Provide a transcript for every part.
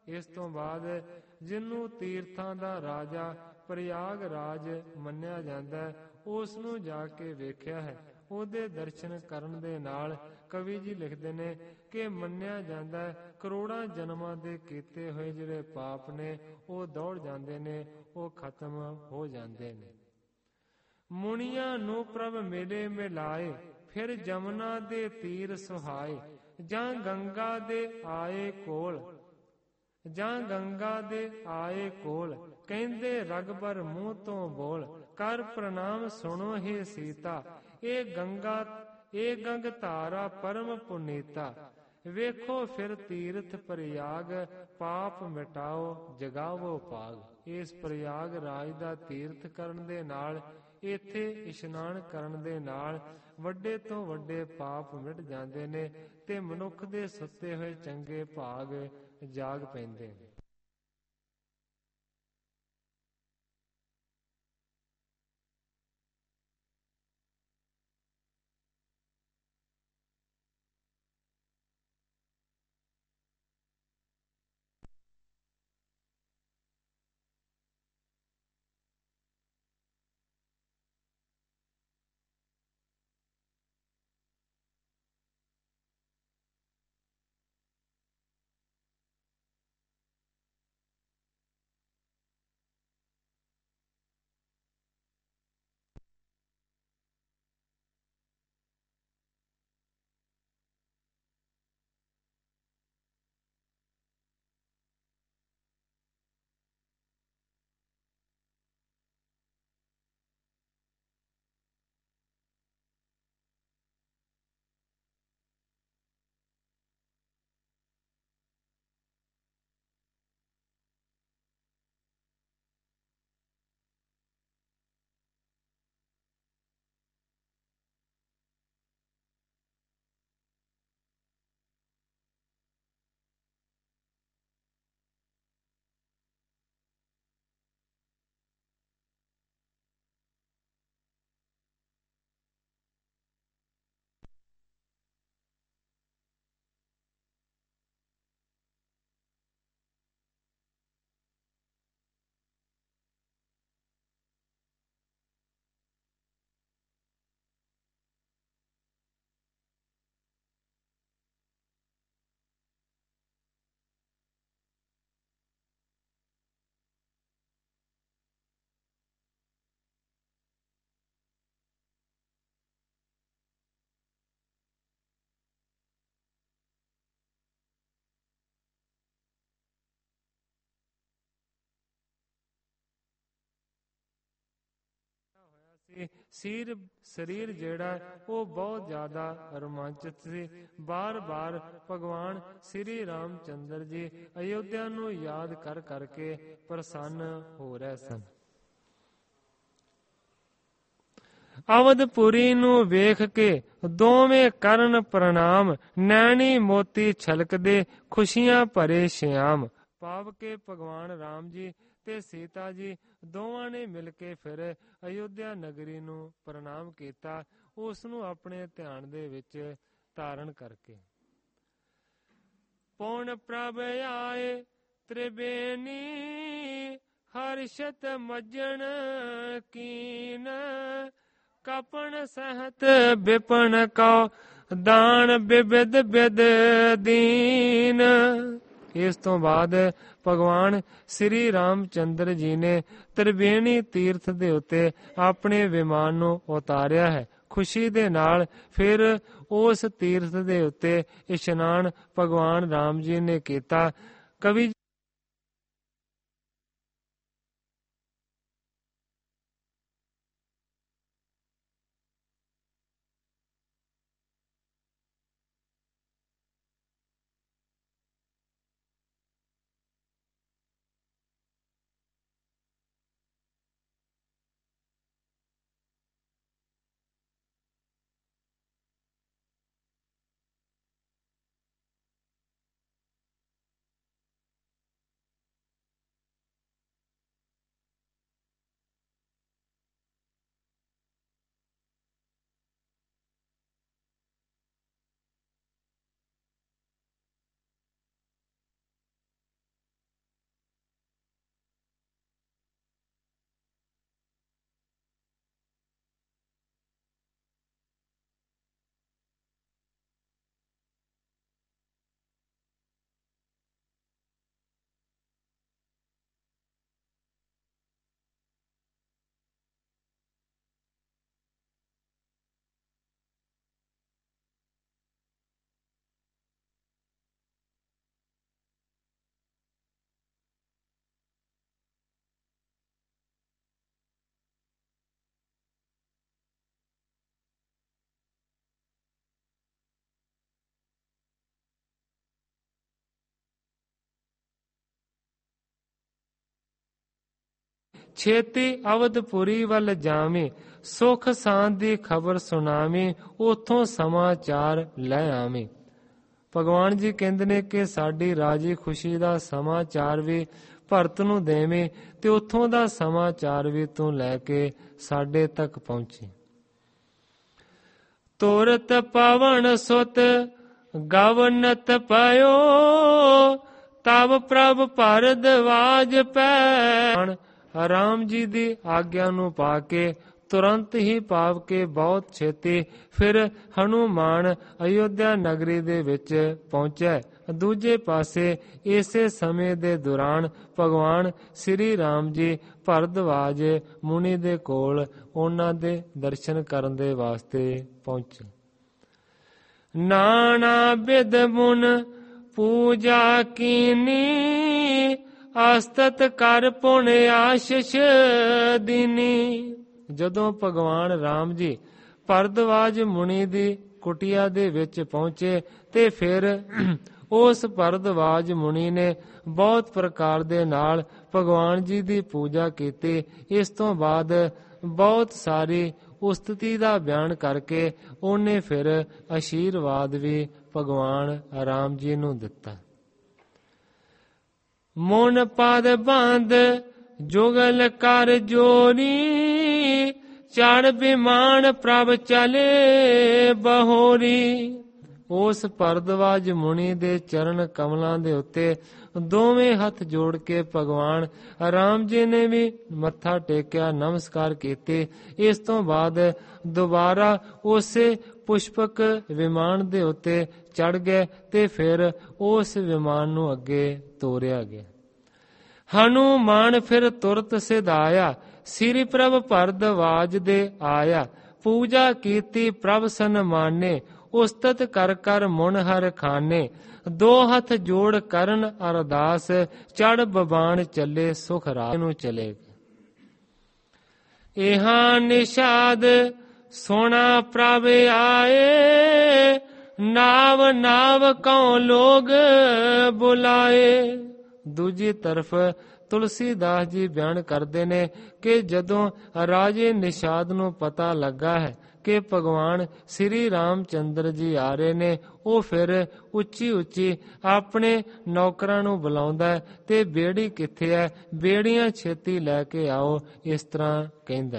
ਇਸ ਤੋਂ ਬਾਅਦ ਜਿਹਨੂੰ ਤੀਰਥਾਂ ਦਾ ਰਾਜਾ ਪ੍ਰਯਾਗ ਰਾਜ ਮੰਨਿਆ ਜਾਂਦਾ, ਉਸ ਨੂੰ ਜਾ ਕੇ ਵੇਖਿਆ ਹੈ। ਉਹਦੇ ਦਰਸ਼ਨ ਕਰਨ ਦੇ ਨਾਲ ਕਵੀ ਜੀ ਲਿਖਦੇ ਨੇ ਕਿ ਮੰਨਿਆ ਜਾਂਦਾ ਕਰੋੜਾਂ ਜਨਮਾਂ ਦੇ ਕੀਤੇ ਹੋਏ ਜਿਹੜੇ ਪਾਪ ਨੇ ਉਹ ਦੌੜ ਜਾਂਦੇ ਨੇ, ਉਹ ਖਤਮ ਹੋ ਜਾਂਦੇ ਨੇ। ਮੁਨੀਆਂ ਨੂੰ ਪ੍ਰਭ ਮਿਲੇ ਮਿਲਾਏ, ਫਿਰ ਜਮਨਾ ਦੇ ਤੀਰ ਸੁਹਾਏ। ਜਾਂ ਗੰਗਾ ਦੇ ਆਏ ਕੋਲ, ਜਾਂ ਗੰਗਾ ਦੇ ਆਏ ਕੋਲ, ਕਹਿੰਦੇ ਰਗਬਰ ਮੂੰਹ ਤੋਂ ਬੋਲ। ਕਰ ਪ੍ਰਣਾਮ ਸੁਣੋ ਹੇ ਸੀਤਾ, ਇਹ ਗੰਗ ਧਾਰਾ ਪਰਮ ਪੁਨੀਤਾ। ਵੇਖੋ ਫਿਰ ਤੀਰਥ ਪ੍ਰਯਾਗ, ਪਾਪ ਮਿਟਾਓ ਜਗਾਵੋ ਭਾਗ। ਇਸ ਪ੍ਰਯਾਗ ਰਾਜ ਦਾ ਤੀਰਥ ਕਰਨ ਦੇ ਨਾਲ, ਇੱਥੇ ਇਸ਼ਨਾਨ ਕਰਨ ਦੇ ਨਾਲ ਵੱਡੇ ਤੋਂ ਵੱਡੇ ਪਾਪ ਮਿਟ ਜਾਂਦੇ ਨੇ ਤੇ ਮਨੁੱਖ ਦੇ ਸੁੱਤੇ ਹੋਏ ਚੰਗੇ ਭਾਗ ਜਾਗ ਪੈਂਦੇ ਨੇ। ਸਰੀਰ ਜਿਹੜਾ ਉਹ ਬਹੁਤ ਜ਼ਿਆਦਾ ਰੋਮਾਂਚਿਤ ਸੀ। ਬਾਰ-ਬਾਰ ਭਗਵਾਨ ਸ੍ਰੀ ਰਾਮ ਚੰਦਰ ਜੀ ਅਯੋਧਿਆ ਨੂੰ ਯਾਦ ਕਰ ਕਰਕੇ ਪ੍ਰਸੰਨ ਹੋ ਰਹੇ ਸਨ। ਅਵਧਪੁਰੀ ਨੂੰ ਵੇਖ ਕੇ ਦੋਵੇਂ ਕਰਨ ਪ੍ਰਣਾਮ, ਨੈਣੀ ਮੋਤੀ ਛਲਕਦੇ ਖੁਸ਼ੀਆਂ ਭਰੇ ਸ਼ਿਆਮ। ਭਾਵ ਕੇ ਭਗਵਾਨ ਰਾਮ ਜੀ ਤੇ ਸੀਤਾ ਜੀ ਦੋਵਾਂ ਨੇ ਮਿਲ ਕੇ ਫਿਰ ਅਯੋਧਿਆ ਨਗਰੀ ਨੂੰ ਪ੍ਰਣਾਮ ਕੀਤਾ, ਉਸ ਨੂੰ ਆਪਣੇ ਧਿਆਨ ਦੇ ਵਿੱਚ ਧਾਰਨ ਕਰਕੇ। ਪੌਣ ਪ੍ਰਭ ਆਏ ਤ੍ਰਿਬੇਨੀ, ਹਰਸ਼ਤ ਮੱਜਣ ਕੀਨ। ਕਪਣ ਸਹਿਤ ਵਿਪਨ ਕਉ, ਦਾਨ ਬਿਬਿਦ ਬਿਦ ਦੀਨ। ਇਸ ਤੋਂ ਬਾਅਦ ਭਗਵਾਨ ਸ੍ਰੀ ਰਾਮ ਚੰਦਰ ਜੀ ਨੇ ਤ੍ਰਿਬੇਣੀ ਤੀਰਥ ਦੇ ਉੱਤੇ ਆਪਣੇ ਵਿਮਾਨ ਨੂੰ ਉਤਾਰਿਆ ਹੈ। ਖੁਸ਼ੀ ਦੇ ਨਾਲ ਫਿਰ ਉਸ ਤੀਰਥ ਦੇ ਉੱਤੇ ਇਸ਼ਨਾਨ ਭਗਵਾਨ ਰਾਮ ਜੀ ਨੇ ਕੀਤਾ। ਕਵੀ ਛੇਤੀ ਅਵਧਪੁਰੀ ਵੱਲ ਜਾਵੇਂ, ਸੁਖ ਸਾਂਦ ਦੀ ਖਬਰ ਸੁਣਾਵੇਂ, ਉਥੋਂ ਸਮਾਚਾਰ ਲੈ ਆਵੇਂ। ਭਗਵਾਨ ਜੀ ਕਹਿੰਦੇ ਨੇ ਕਿ ਸਾਡੀ ਰਾਜੀ ਖੁਸ਼ੀ ਦਾ ਸਮਾਚਾਰ ਵੀ ਭਰਤ ਨੂੰ ਦੇਵੇਂ ਤੇ ਉਥੋਂ ਦਾ ਸਮਾਚਾਰ ਵੀ ਤੂੰ ਲੈ ਕੇ ਸਾਡੇ ਤੱਕ ਪਹੁੰਚੀ। ਤੁਰਤ ਪਵਨ ਸੁਤ ਗਵਨਤ ਪਇਓ, ਤਬ ਪ੍ਰਭ ਭਰਦਵਾਜ ਪੈ। ਰਾਮ ਜੀ ਦੀ ਆਗਿਆ ਨੂੰ ਪਾ ਕੇ ਤੁਰੰਤ ਹੀ ਪਾਵ ਕੇ ਬਹੁਤ ਛੇਤੀ ਫਿਰ ਹਨੂਮਾਨ ਅਯੋਧਿਆ ਨਗਰੀ ਦੇ ਵਿੱਚ ਪਹੁੰਚਿਆ। ਦੂਜੇ ਪਾਸੇ ਇਸੇ ਸਮੇਂ ਦੇ ਦੌਰਾਨ ਭਗਵਾਨ ਸ੍ਰੀ ਰਾਮ ਜੀ ਭਰਦਵਾਜ ਮੁਨੀ ਦੇ ਕੋਲ ਉਹਨਾਂ ਦੇ ਦਰਸ਼ਨ ਕਰਨ ਦੇ ਵਾਸਤੇ ਪਹੁੰਚੇ। ਨਾਨਾ ਬਿਦ ਮੁਨ ਪੂਜਾ ਕੀਨੀ, ਅਸਤਤ ਕਰ ਪੁਨ ਆਸ਼ਿਸ਼ ਦੀਨੀ। ਜਦੋਂ ਭਗਵਾਨ ਰਾਮ ਜੀ ਭਰਦਵਾਜ ਮੁਨੀ ਦੀ ਕੁਟੀਆ ਦੇ ਵਿੱਚ ਪਹੁੰਚੇ ਤੇ ਫਿਰ ਉਸ ਭਰਦਵਾਜ ਮੁਨੀ ਨੇ ਬਹੁਤ ਪ੍ਰਕਾਰ ਦੇ ਨਾਲ ਭਗਵਾਨ ਜੀ ਦੀ ਪੂਜਾ ਕੀਤੀ। ਇਸ ਤੋਂ ਬਾਅਦ ਬਹੁਤ ਸਾਰੀ ਉਸਤਤੀ ਦਾ ਬਿਆਨ ਕਰਕੇ ਉਹਨੇ ਫਿਰ ਆਸ਼ੀਰਵਾਦ ਵੀ ਭਗਵਾਨ ਰਾਮ ਜੀ ਨੂੰ ਦਿੱਤਾ। ਮੋਨ ਪਦ ਬੰਦ ਜੁਗਲ ਕਰ ਜੋਰੀ, ਚੜ ਬਿਮਾਨ ਪ੍ਰਭ ਚਲੇ ਬਹੋਰੀ। ਉਸ ਭਰਦਵਾਜ ਮੁਨੀ ਦੇ ਚਰਨ ਕਮਲਾਂ ਦੇ ਉੱਤੇ ਦੋਵੇਂ ਹੱਥ ਜੋੜ ਕੇ ਭਗਵਾਨ ਰਾਮ ਜੀ ਨੇ ਵੀ ਮੱਥਾ ਟੇਕਿਆ, ਨਮਸਕਾਰ ਕੀਤੇ। ਇਸ ਤੋਂ ਬਾਅਦ ਦੁਬਾਰਾ ਉਸੇ ਪੁਸ਼ਪਕ ਵਿਮਾਨ ਦੇ ਉੱਤੇ ਚੜ ਗਏ ਤੇ ਫਿਰ ਉਸ ਵਿਮਾਨ ਨੂੰ ਅੱਗੇ ਤੋਰਿਆ ਗਿਆ। ਹਨੂਮਾਨ ਫਿਰ ਤੁਰਤ ਸਿਧਾਇਆ, ਸ੍ਰੀ ਪ੍ਰਭ ਭਰਦਵਾਜ ਦੇ ਆਇਆ। ਪੂਜਾ ਕੀਤੀ ਪ੍ਰਭ ਸਨਮਾਨੇ, ਉਸਤਤ ਕਰ ਕਰ ਮੁਨ ਹਰ ਖਾਨੇ। ਦੋ ਹੱਥ ਜੋੜ ਕਰਨ ਅਰਦਾਸ, ਚੜ ਬਬਾਨ ਚੱਲੇ ਸੁਖ ਰਾਜ ਨੂੰ ਚਲੇ ਗਏ। ਇਹਾਂ ਨਿਸ਼ਾਦ ਸੋਣਾ ਪ੍ਰਭ ਆਏ, ਨਾਵ ਨਾਵ ਕਉ ਲੋਗ ਬੁਲਾਏ। ਦੂਜੀ ਤਰਫ ਤੁਲਸੀਦਾਸ ਜੀ ਬਿਆਨ ਕਰਦੇ ਨੇ ਕਿ ਜਦੋਂ ਰਾਜੇ ਨਿਸ਼ਾਦ ਨੂੰ ਪਤਾ ਲੱਗਾ ਹੈ ਕਿ ਭਗਵਾਨ ਸ੍ਰੀ ਰਾਮਚੰਦਰ ਜੀ ਆ ਰਹੇ ਨੇ, ਉਹ ਫਿਰ ਉੱਚੀ ਉੱਚੀ ਆਪਣੇ ਨੌਕਰਾਂ ਨੂੰ ਬੁਲਾਉਂਦਾ ਹੈ ਤੇ ਬੇੜੀ ਕਿੱਥੇ ਹੈ, ਬੇੜੀਆਂ ਛੇਤੀ ਲੈ ਕੇ ਆਓ, ਇਸ ਤਰ੍ਹਾਂ ਕਹਿੰਦਾ।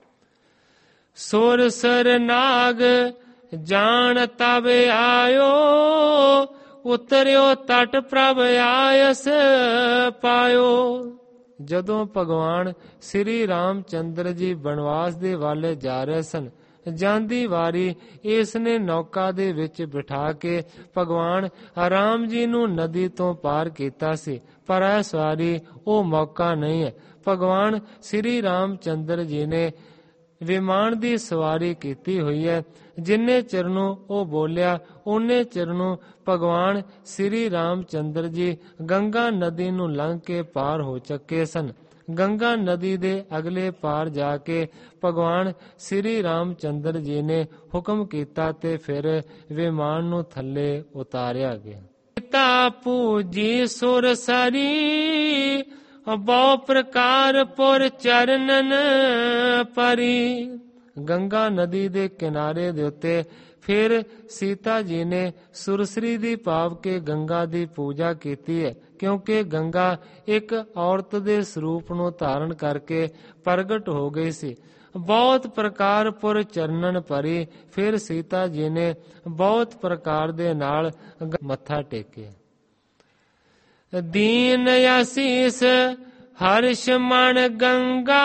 ਸੁਰ ਸਰ ਨਾਗ ਜਾਣ ਤਬ ਆਇਓ, ਉਤਰਿਓ ਤਟ ਪ੍ਰਭ ਆਇਸ ਪਾਇਓ। ਜਦੋਂ ਭਗਵਾਨ ਸ੍ਰੀ ਰਾਮਚੰਦਰ ਜੀ ਬਨਵਾਸ ਦੇ ਵੱਲ ਜਾ ਰਹੇ ਸਨ, ਜਾਂਦੀ ਵਾਰੀ ਇਸ ਨੇ ਨੌਕਾ ਦੇ ਵਿੱਚ ਬਿਠਾ ਕੇ ਭਗਵਾਨ ਰਾਮ ਜੀ ਨੂੰ ਨਦੀ ਤੋਂ ਪਾਰ ਕੀਤਾ ਸੀ, ਪਰ ਇਸ ਵਾਰੀ ਉਹ ਮੌਕਾ ਨਹੀਂ ਹੈ। ਭਗਵਾਨ ਸ੍ਰੀ ਰਾਮਚੰਦਰ ਜੀ ਨੇ ਵਿਮਾਨ ਦੀ ਸਵਾਰੀ ਕੀਤੀ ਹੋਈ ਹੈ। ਜਿੰਨੇ ਚਿਰ ਨੂੰ ਉਹ ਬੋਲਿਆ ਉਹਨੇ ਚਿਰ ਨੂੰ ਭਗਵਾਨ ਸ੍ਰੀ ਰਾਮਚੰਦਰ ਜੀ ਗੰਗਾ ਨਦੀ ਨੂੰ ਲੰਘ ਕੇ ਪਾਰ ਹੋ ਚੁੱਕੇ ਸਨ। ਗੰਗਾ ਨਦੀ ਦੇ ਅਗਲੇ ਪਾਰ ਜਾ ਕੇ ਭਗਵਾਨ ਸ੍ਰੀ ਰਾਮਚੰਦਰ ਜੀ ਨੇ ਹੁਕਮ ਕੀਤਾ ਤੇ ਫਿਰ ਵਿਮਾਨ ਨੂੰ ਥੱਲੇ ਉਤਾਰਿਆ ਗਿਆ। ਪਿਤਾ ਪੂਜੀ ਸੁਰ ਸਰੀ, ਬਹੁ ਪ੍ਰਕਾਰ ਪੁਰ ਚਰਨਨ ਪਰੀ। ਗੰਗਾ ਨਦੀ ਦੇ ਕਿਨਾਰੇ ਦੇ ਉੱਤੇ ਫਿਰ ਸੀਤਾ ਜੀ ਨੇ ਸੁਰਸਰੀ ਦੀ ਭਾਵ ਕੇ ਗੰਗਾ ਦੀ ਪੂਜਾ ਕੀਤੀ ਹੈ, ਕਿਉਂਕਿ ਗੰਗਾ ਇੱਕ ਔਰਤ ਦੇ ਸਰੂਪ ਨੂੰ ਧਾਰਨ ਕਰਕੇ ਪ੍ਰਗਟ ਹੋ ਗਈ ਸੀ। ਬਹੁਤ ਪ੍ਰਕਾਰ ਪੁਰ ਚਰਨਨ ਭਰੀ, ਫਿਰ ਸੀਤਾ ਜੀ ਨੇ ਬਹੁਤ ਪ੍ਰਕਾਰ ਦੇ ਨਾਲ ਮੱਥਾ ਟੇਕਿਆ। ਦੀਨ ਅਸੀਸ ਹਰਸ਼ ਮਣ ਗੰਗਾ,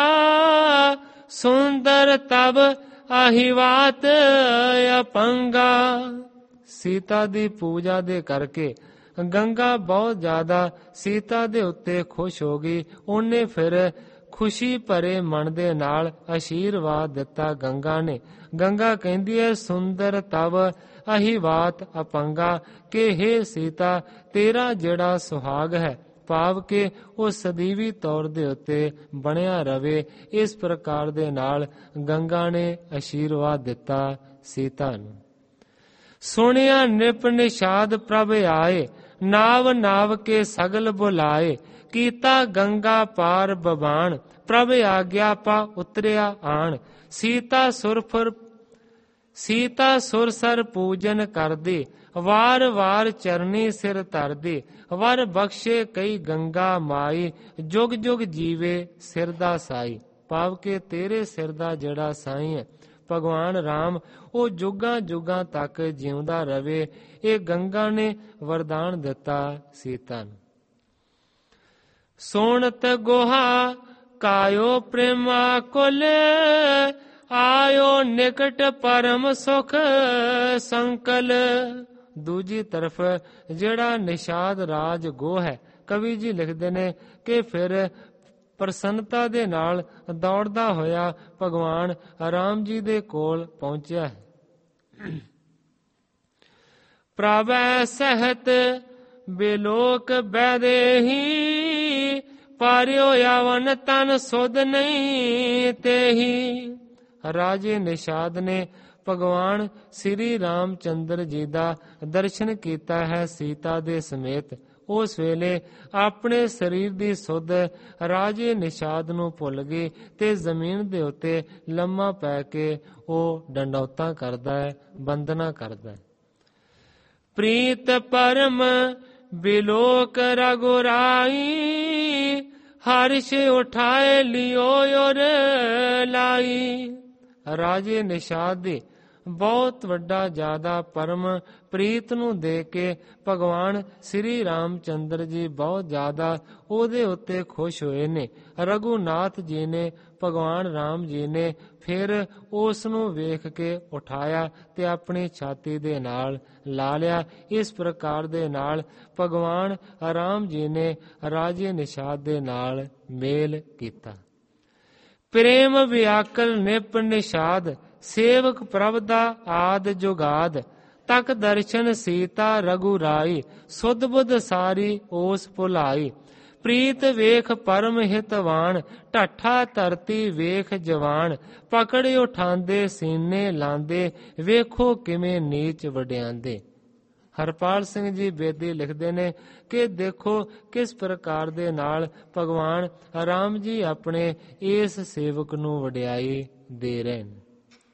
ਸੁੰਦਰ ਤਬ ਅਹਿਵਾਤ ਅਪੰਗਾ। ਸੀਤਾ ਦੀ ਪੂਜਾ ਦੇ ਕਰਕੇ ਗੰਗਾ ਬਹੁਤ ਜ਼ਿਆਦਾ ਸੀਤਾ ਦੇ ਉੱਤੇ ਖੁਸ਼ ਹੋ ਗਈ। ਉਹਨੇ ਫਿਰ ਖੁਸ਼ੀ ਭਰੇ ਮਨ ਦੇ ਨਾਲ ਆਸ਼ੀਰਵਾਦ ਦਿੱਤਾ ਗੰਗਾ ਨੇ। ਗੰਗਾ ਕਹਿੰਦੀ ਹੈ, ਸੁੰਦਰ ਤਵ ਅਹਿਵਾਤ ਅਪੰਗਾ, ਕਿ ਹੇ ਸੀਤਾ ਤੇਰਾ ਜਿਹੜਾ ਸੁਹਾਗ ਹੈ ਭਾਵ ਕਿ ਉਹ ਸਦੀਵੀ ਤੌਰ ਦੇ ਉੱਤੇ ਬਣਿਆ ਰਵੇ। ਇਸ ਪ੍ਰਕਾਰ ਦੇ ਨਾਲ ਗੰਗਾ ਨੇ ਆਸ਼ੀਰਵਾਦ ਦਿੱਤਾ ਸੀਤਾ ਨੂੰ। ਸੁਣਿਆ ਨਿਪ ਨਿਸ਼ਾਦ ਪ੍ਰਭ ਆਏ, ਨਾਵ ਨਾਵ ਕੇ ਸਗਲ ਬੁਲਾਏ। ਕੀਤਾ ਗੰਗਾ ਪਾਰ ਬਬਾਨ, ਪ੍ਰਭ ਆਗਿਆ ਪਾ ਉਤਰਿਆ ਆਣ। ਸੀਤਾ ਸੁਰਸਰ ਪੂਜਨ ਕਰਦੇ, ਵਾਰ ਵਾਰ ਚਰਨੀ ਸਿਰ ਧਰਦੇ। ਵਰ ਬਖਸ਼ੇ ਕਈ ਗੰਗਾ ਮਾਈ, ਜੁਗ ਜੁਗ ਜੀਵੇ ਸਿਰ ਦਾ ਸਾਈ। ਭਾਵ ਕਿ ਤੇਰੇ ਸਿਰ ਦਾ ਜਿਹੜਾ ਸਾਈ ਹੈ ਭਗਵਾਨ ਰਾਮ, ਉਹ ਜੁਗਾਂ ਜੁਗਾਂ ਤੱਕ ਜਿਉਂਦਾ ਰਵੇ। ਇਹ ਗੰਗਾ ਨੇ ਵਰਦਾਨ ਦਿੱਤਾ ਸੀਤਾ ਨੂੰ। ਸੋਣਤ ਗੋਹਾ ਕਾਇਓ ਪ੍ਰੇਮਾ ਕੁਲ, ਆਇਓ ਨਿਕਟ ਪਰਮ ਸੁਖ ਸੰਕਲ। ਦੂਜੀ ਤਰਫ ਜਿਹੜਾ ਨਿਸ਼ਾਦ ਰਾਜ ਗੋ ਹੈ, ਕਵੀ ਜੀ ਲਿਖਦੇ ਨੇ ਕਿ ਫਿਰ ਪ੍ਰਸੰਨਤਾ ਦੇ ਨਾਲ ਦੌੜਦਾ ਹੋਇਆ ਭਗਵਾਨ ਰਾਮ ਜੀ ਦੇ ਕੋਲ ਪਹੁੰਚਿਆ ਹੈ। ਪ੍ਰਭੈ ਸਹਿਤ ਬਿਲੋਕ ਬੈਦੇਹੀ, ਪਾਰਿਓ ਆਵਨ ਤਨ ਸੁਧ ਨਹੀਂ ਤੇਹੀ। ਰਾਜੇ ਨਿਸ਼ਾਦ ਨੇ ਭਗਵਾਨ ਸ੍ਰੀ ਰਾਮ ਚੰਦਰ ਜੀ ਦਾ ਦਰਸ਼ਨ ਕੀਤਾ ਹੈ ਸੀਤਾ ਦੇ ਸਮੇਤ। ਉਸ ਵੇਲੇ ਆਪਣੇ ਸਰੀਰ ਦੀ ਸੁੱਧ ਰਾਜੇ ਨਿਸ਼ਾਦ ਨੂੰ ਭੁੱਲ ਗਈ ਤੇ ਜ਼ਮੀਨ ਦੇ ਉੱਤੇ ਲੰਮਾ ਪੈ ਕੇ ਉਹ ਡੰਡੌਤਾਂ ਕਰਦਾ ਹੈ, ਬੰਦਨਾ ਕਰਦਾ ਹੈ। ਪ੍ਰੀਤ ਪਰਮ ਬਿਲੋਕ ਰਘੁਰਾਈ, ਹਰਸ਼ ਉਠਾਏ ਲਿਓ ਔਰ ਲਾਈ। ਰਾਜੇ ਨਿਸ਼ਾਦ ਦੀ ਬਹੁਤ ਵੱਡਾ ਜ਼ਿਆਦਾ ਪਰਮ ਪ੍ਰੀਤ ਨੂੰ ਦੇਖ ਕੇ ਭਗਵਾਨ ਸ੍ਰੀ ਰਾਮ ਚੰਦਰ ਜੀ ਬਹੁਤ ਜ਼ਿਆਦਾ ਉਹਦੇ ਉੱਤੇ ਖੁਸ਼ ਹੋਏ ਨੇ। ਰਘੁਨਾਥ ਜੀ ਨੇ, ਭਗਵਾਨ ਰਾਮ ਜੀ ਨੇ ਫਿਰ ਉਸ ਨੂੰ ਵੇਖ ਕੇ ਉਠਾਇਆ ਤੇ ਆਪਣੀ ਛਾਤੀ ਦੇ ਨਾਲ ਲਾ ਲਿਆ। ਇਸ ਪ੍ਰਕਾਰ ਦੇ ਨਾਲ ਭਗਵਾਨ ਰਾਮ ਜੀ ਨੇ ਰਾਜੇ ਨਿਸ਼ਾਦ ਦੇ ਨਾਲ ਮੇਲ ਕੀਤਾ। ਪ੍ਰੇਮ ਵਿਆਕਲ ਨਿਪ ਨਿਸ਼ਾਦ, ਸੇਵਕ ਪ੍ਰਭ ਦਾ ਆਦ ਜੁਗਾਦ। ਤਕ ਦਰਸ਼ਨ ਸੀਤਾ ਰਘੁਰਾਈ, ਸੁਧ ਬੁੱਧ ਸਾਰੀ ਉਸ ਭੁਲਾਈ। ਪ੍ਰੀਤ ਵੇਖ ਪਰਮ ਹਿਤਵਾਨ, ਢਾਠਾ ਧਰਤੀ ਵੇਖ ਜਵਾਨ। ਪਕੜ ਉਠਾਂਦੇ ਸੀਨੇ ਲਾਂਦੇ, ਵੇਖੋ ਕਿਵੇਂ ਨੀਚ ਵਡਿਆਂਦੇ। ਹਰਪਾਲ ਸਿੰਘ ਜੀ ਬੇਦੀ ਲਿਖਦੇ ਨੇ ਕਿ ਦੇਖੋ ਕਿਸ ਪ੍ਰਕਾਰ ਦੇ ਨਾਲ ਭਗਵਾਨ ਰਾਮ ਜੀ ਆਪਣੇ ਇਸ ਸੇਵਕ ਨੂੰ ਵਡਿਆਈ ਦੇ ਰਹੇ ਨੇ।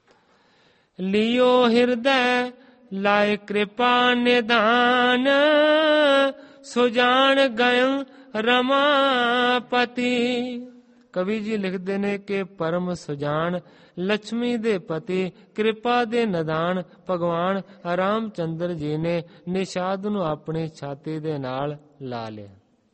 ਲਿਓ ਹਿਰਦੈ ਲਾਇ ਕਿਰਪਾ ਨਿਧਾਨ, ਸੁਜਾਨ ਗਯੰ ਰਮਾਪਤੀ। ਕਵੀ ਜੀ ਲਿਖਦੇ ਨੇ ਕਿ ਪਰਮ ਸੁਜਾਨ ਲక్ష్ਮੀ ਦੇ ਪਤੀ, ਕਿਰਪਾ ਦੇ ਨਿਦਾਨ ਭਗਵਾਨ ਰਾਮ ਚੰਦਰ ਜੀ ਨੇ ਨਿਸ਼ਾਦ ਨੂੰ ਆਪਣੀ ਛਾਤੀ ਦੇ ਨਾਲ ਲਾ ਲਿਆ।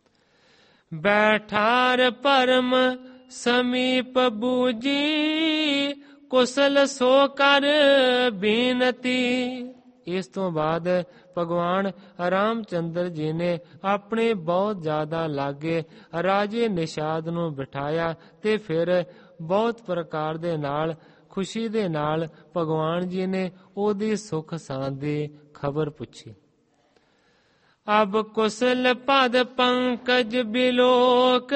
ਬੈਠਾਰ ਪਰਮ ਸਮੀਪ ਬੂਜੀ, ਕੁਸਲ ਸੋ ਕਰ ਬੇਨਤੀ। ਇਸ ਤੋਂ ਬਾਅਦ ਭਗਵਾਨ ਰਾਮ ਚੰਦਰ ਜੀ ਨੇ ਆਪਣੇ ਬਹੁਤ ਜ਼ਿਆਦਾ ਲਾਗੇ ਰਾਜੇ ਨਿਸ਼ਾਦ ਨੂੰ ਬਿਠਾਇਆ ਤੇ ਫਿਰ ਬਹੁਤ ਪ੍ਰਕਾਰ ਦੇ ਨਾਲ ਖੁਸ਼ੀ ਦੇ ਨਾਲ ਭਗਵਾਨ ਜੀ ਨੇ ਉਹਦੀ ਸੁਖ ਸਾਂਦ ਦੀ ਖਬਰ ਪੁੱਛੀ। ਅਬ ਕੁਸਲ ਪਦ ਪੰਕਜ ਬਿਲੋਕ,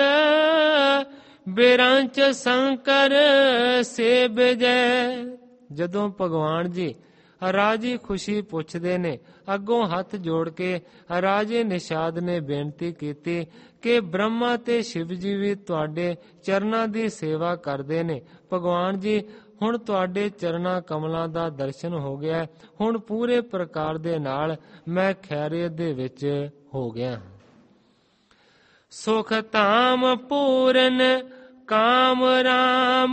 ਬਿਰੰਚ ਸ਼ੰਕਰ ਸੇ ਬਿਜੈ। ਜਦੋਂ ਭਗਵਾਨ ਜੀ ਰਾਜੀ ਖੁਸ਼ੀ ਪੁੱਛਦੇ ਨੇ, ਅੱਗੋਂ ਹੱਥ ਜੋੜ ਕੇ ਰਾਜੇ ਨਿਸ਼ਾਦ ਨੇ ਬੇਨਤੀ ਕੀਤੀ ਕਿ ਬ੍ਰਹਮਾ ਤੇ ਸ਼ਿਵ ਜੀ ਵੀ ਤੁਹਾਡੇ ਚਰਨਾਂ ਦੀ ਸੇਵਾ ਕਰਦੇ ਨੇ। ਭਗਵਾਨ ਜੀ ਹੁਣ ਤੁਹਾਡੇ ਚਰਨਾਂ ਕਮਲਾਂ ਦਾ ਦਰਸ਼ਨ ਹੋ ਗਿਆ, ਹੁਣ ਪੂਰੇ ਪ੍ਰਕਾਰ ਦੇ ਨਾਲ ਮੈਂ ਖੈਰੀਅਤ ਦੇ ਵਿੱਚ ਹੋ ਗਿਆ। ਸੁਖ ਧਾਮ ਪੂਰਨ ਕਾਮ ਰਾਮ,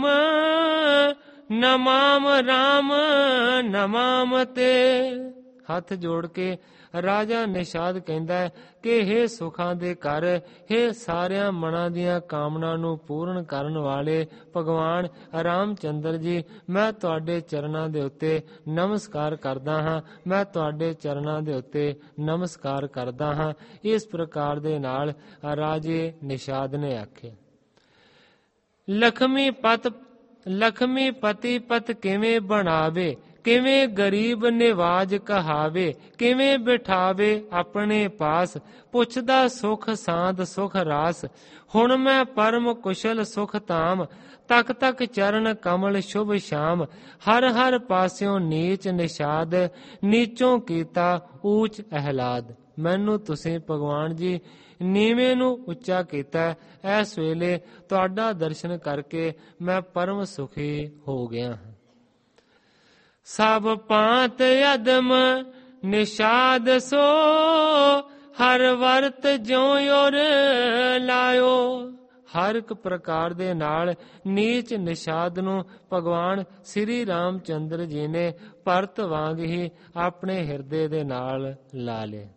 ਨਮਾਮ ਰਾਮ ਨਮਾਮ ਤੇ। ਹੱਥ ਜੋੜ ਕੇ ਰਾਜਾ ਨਿਸ਼ਾਦ ਕਹਿੰਦਾ ਹੈ ਕਿ ਹੇ ਸੁਖਾਂ ਦੇ ਘਰ, ਹੇ ਸਾਰਿਆਂ ਮਨਾਂ ਦੀਆਂ ਕਾਮਨਾ ਨੂੰ ਪੂਰਨ ਕਰਨ ਵਾਲੇ ਭਗਵਾਨ ਰਾਮ ਚੰਦਰ ਜੀ, ਮੈਂ ਤੁਹਾਡੇ ਚਰਨਾਂ ਦੇ ਉੱਤੇ ਨਮਸਕਾਰ ਕਰਦਾ ਹਾਂ, ਮੈਂ ਤੁਹਾਡੇ ਚਰਨਾਂ ਦੇ ਉੱਤੇ ਨਮਸਕਾਰ ਕਰਦਾ ਹਾਂ। ਇਸ ਪ੍ਰਕਾਰ ਦੇ ਨਾਲ ਰਾਜੇ ਨਿਸ਼ਾਦ ਨੇ ਆਖਿਆ। ਲਖਮੀ ਪਤੀ ਪਤ ਕਿਵੇਂ ਬਣਾਵੇ, ਕਿਵੇਂ ਗਰੀਬ ਨਿਵਾਜ ਕਹਾਵੇ, ਕਿਵੇਂ ਬਿਠਾਵੇ ਆਪਣੇ ਪਾਸ, ਪੁੱਛਦਾ ਸੁਖ ਸਾਂਦ ਸੁਖ ਰਾਸ। ਹੁਣ ਮੈਂ ਪਰਮ ਕੁਸ਼ਲ ਸੁਖ ਧਾਮ, ਤਕ ਤਕ ਚਰਨ ਕਮਲ ਸ਼ੁਭ ਸ਼ਾਮ। ਹਰ ਹਰ ਪਾਸਿਓਂ ਨੀਚ ਨਿਸ਼ਾਦ, ਨੀਚੋਂ ਕੀਤਾ ਊਚ ਅਹਿਲਾਦ। ਮੈਨੂੰ ਤੁਸੀਂ ਭਗਵਾਨ ਜੀ ਨੀਵੇਂ ਨੂੰ ਉੱਚਾ ਕੀਤਾ। ਇਸ ਵੇਲੇ ਤੁਹਾਡਾ ਦਰਸ਼ਨ ਕਰਕੇ ਮੈਂ ਪਰਮ ਸੁਖੀ ਹੋ ਗਿਆ ਹਾਂ। ਸਭ ਪਾਂਤ ਅਦਮ ਨਿਸ਼ਾਦ ਸੋ, ਹਰ ਵਰਤ ਜਿਉ ਔਰ ਲਾਇਓ। ਹਰ ਇੱਕ ਪ੍ਰਕਾਰ ਦੇ ਨਾਲ ਨੀਚ ਨਿਸ਼ਾਦ ਨੂੰ ਭਗਵਾਨ ਸ੍ਰੀ ਰਾਮ ਚੰਦਰ ਜੀ ਨੇ ਭਰਤ ਵਾਂਗ ਹੀ ਆਪਣੇ ਹਿਰਦੇ ਦੇ ਨਾਲ ਲਾ ਲਿਆ।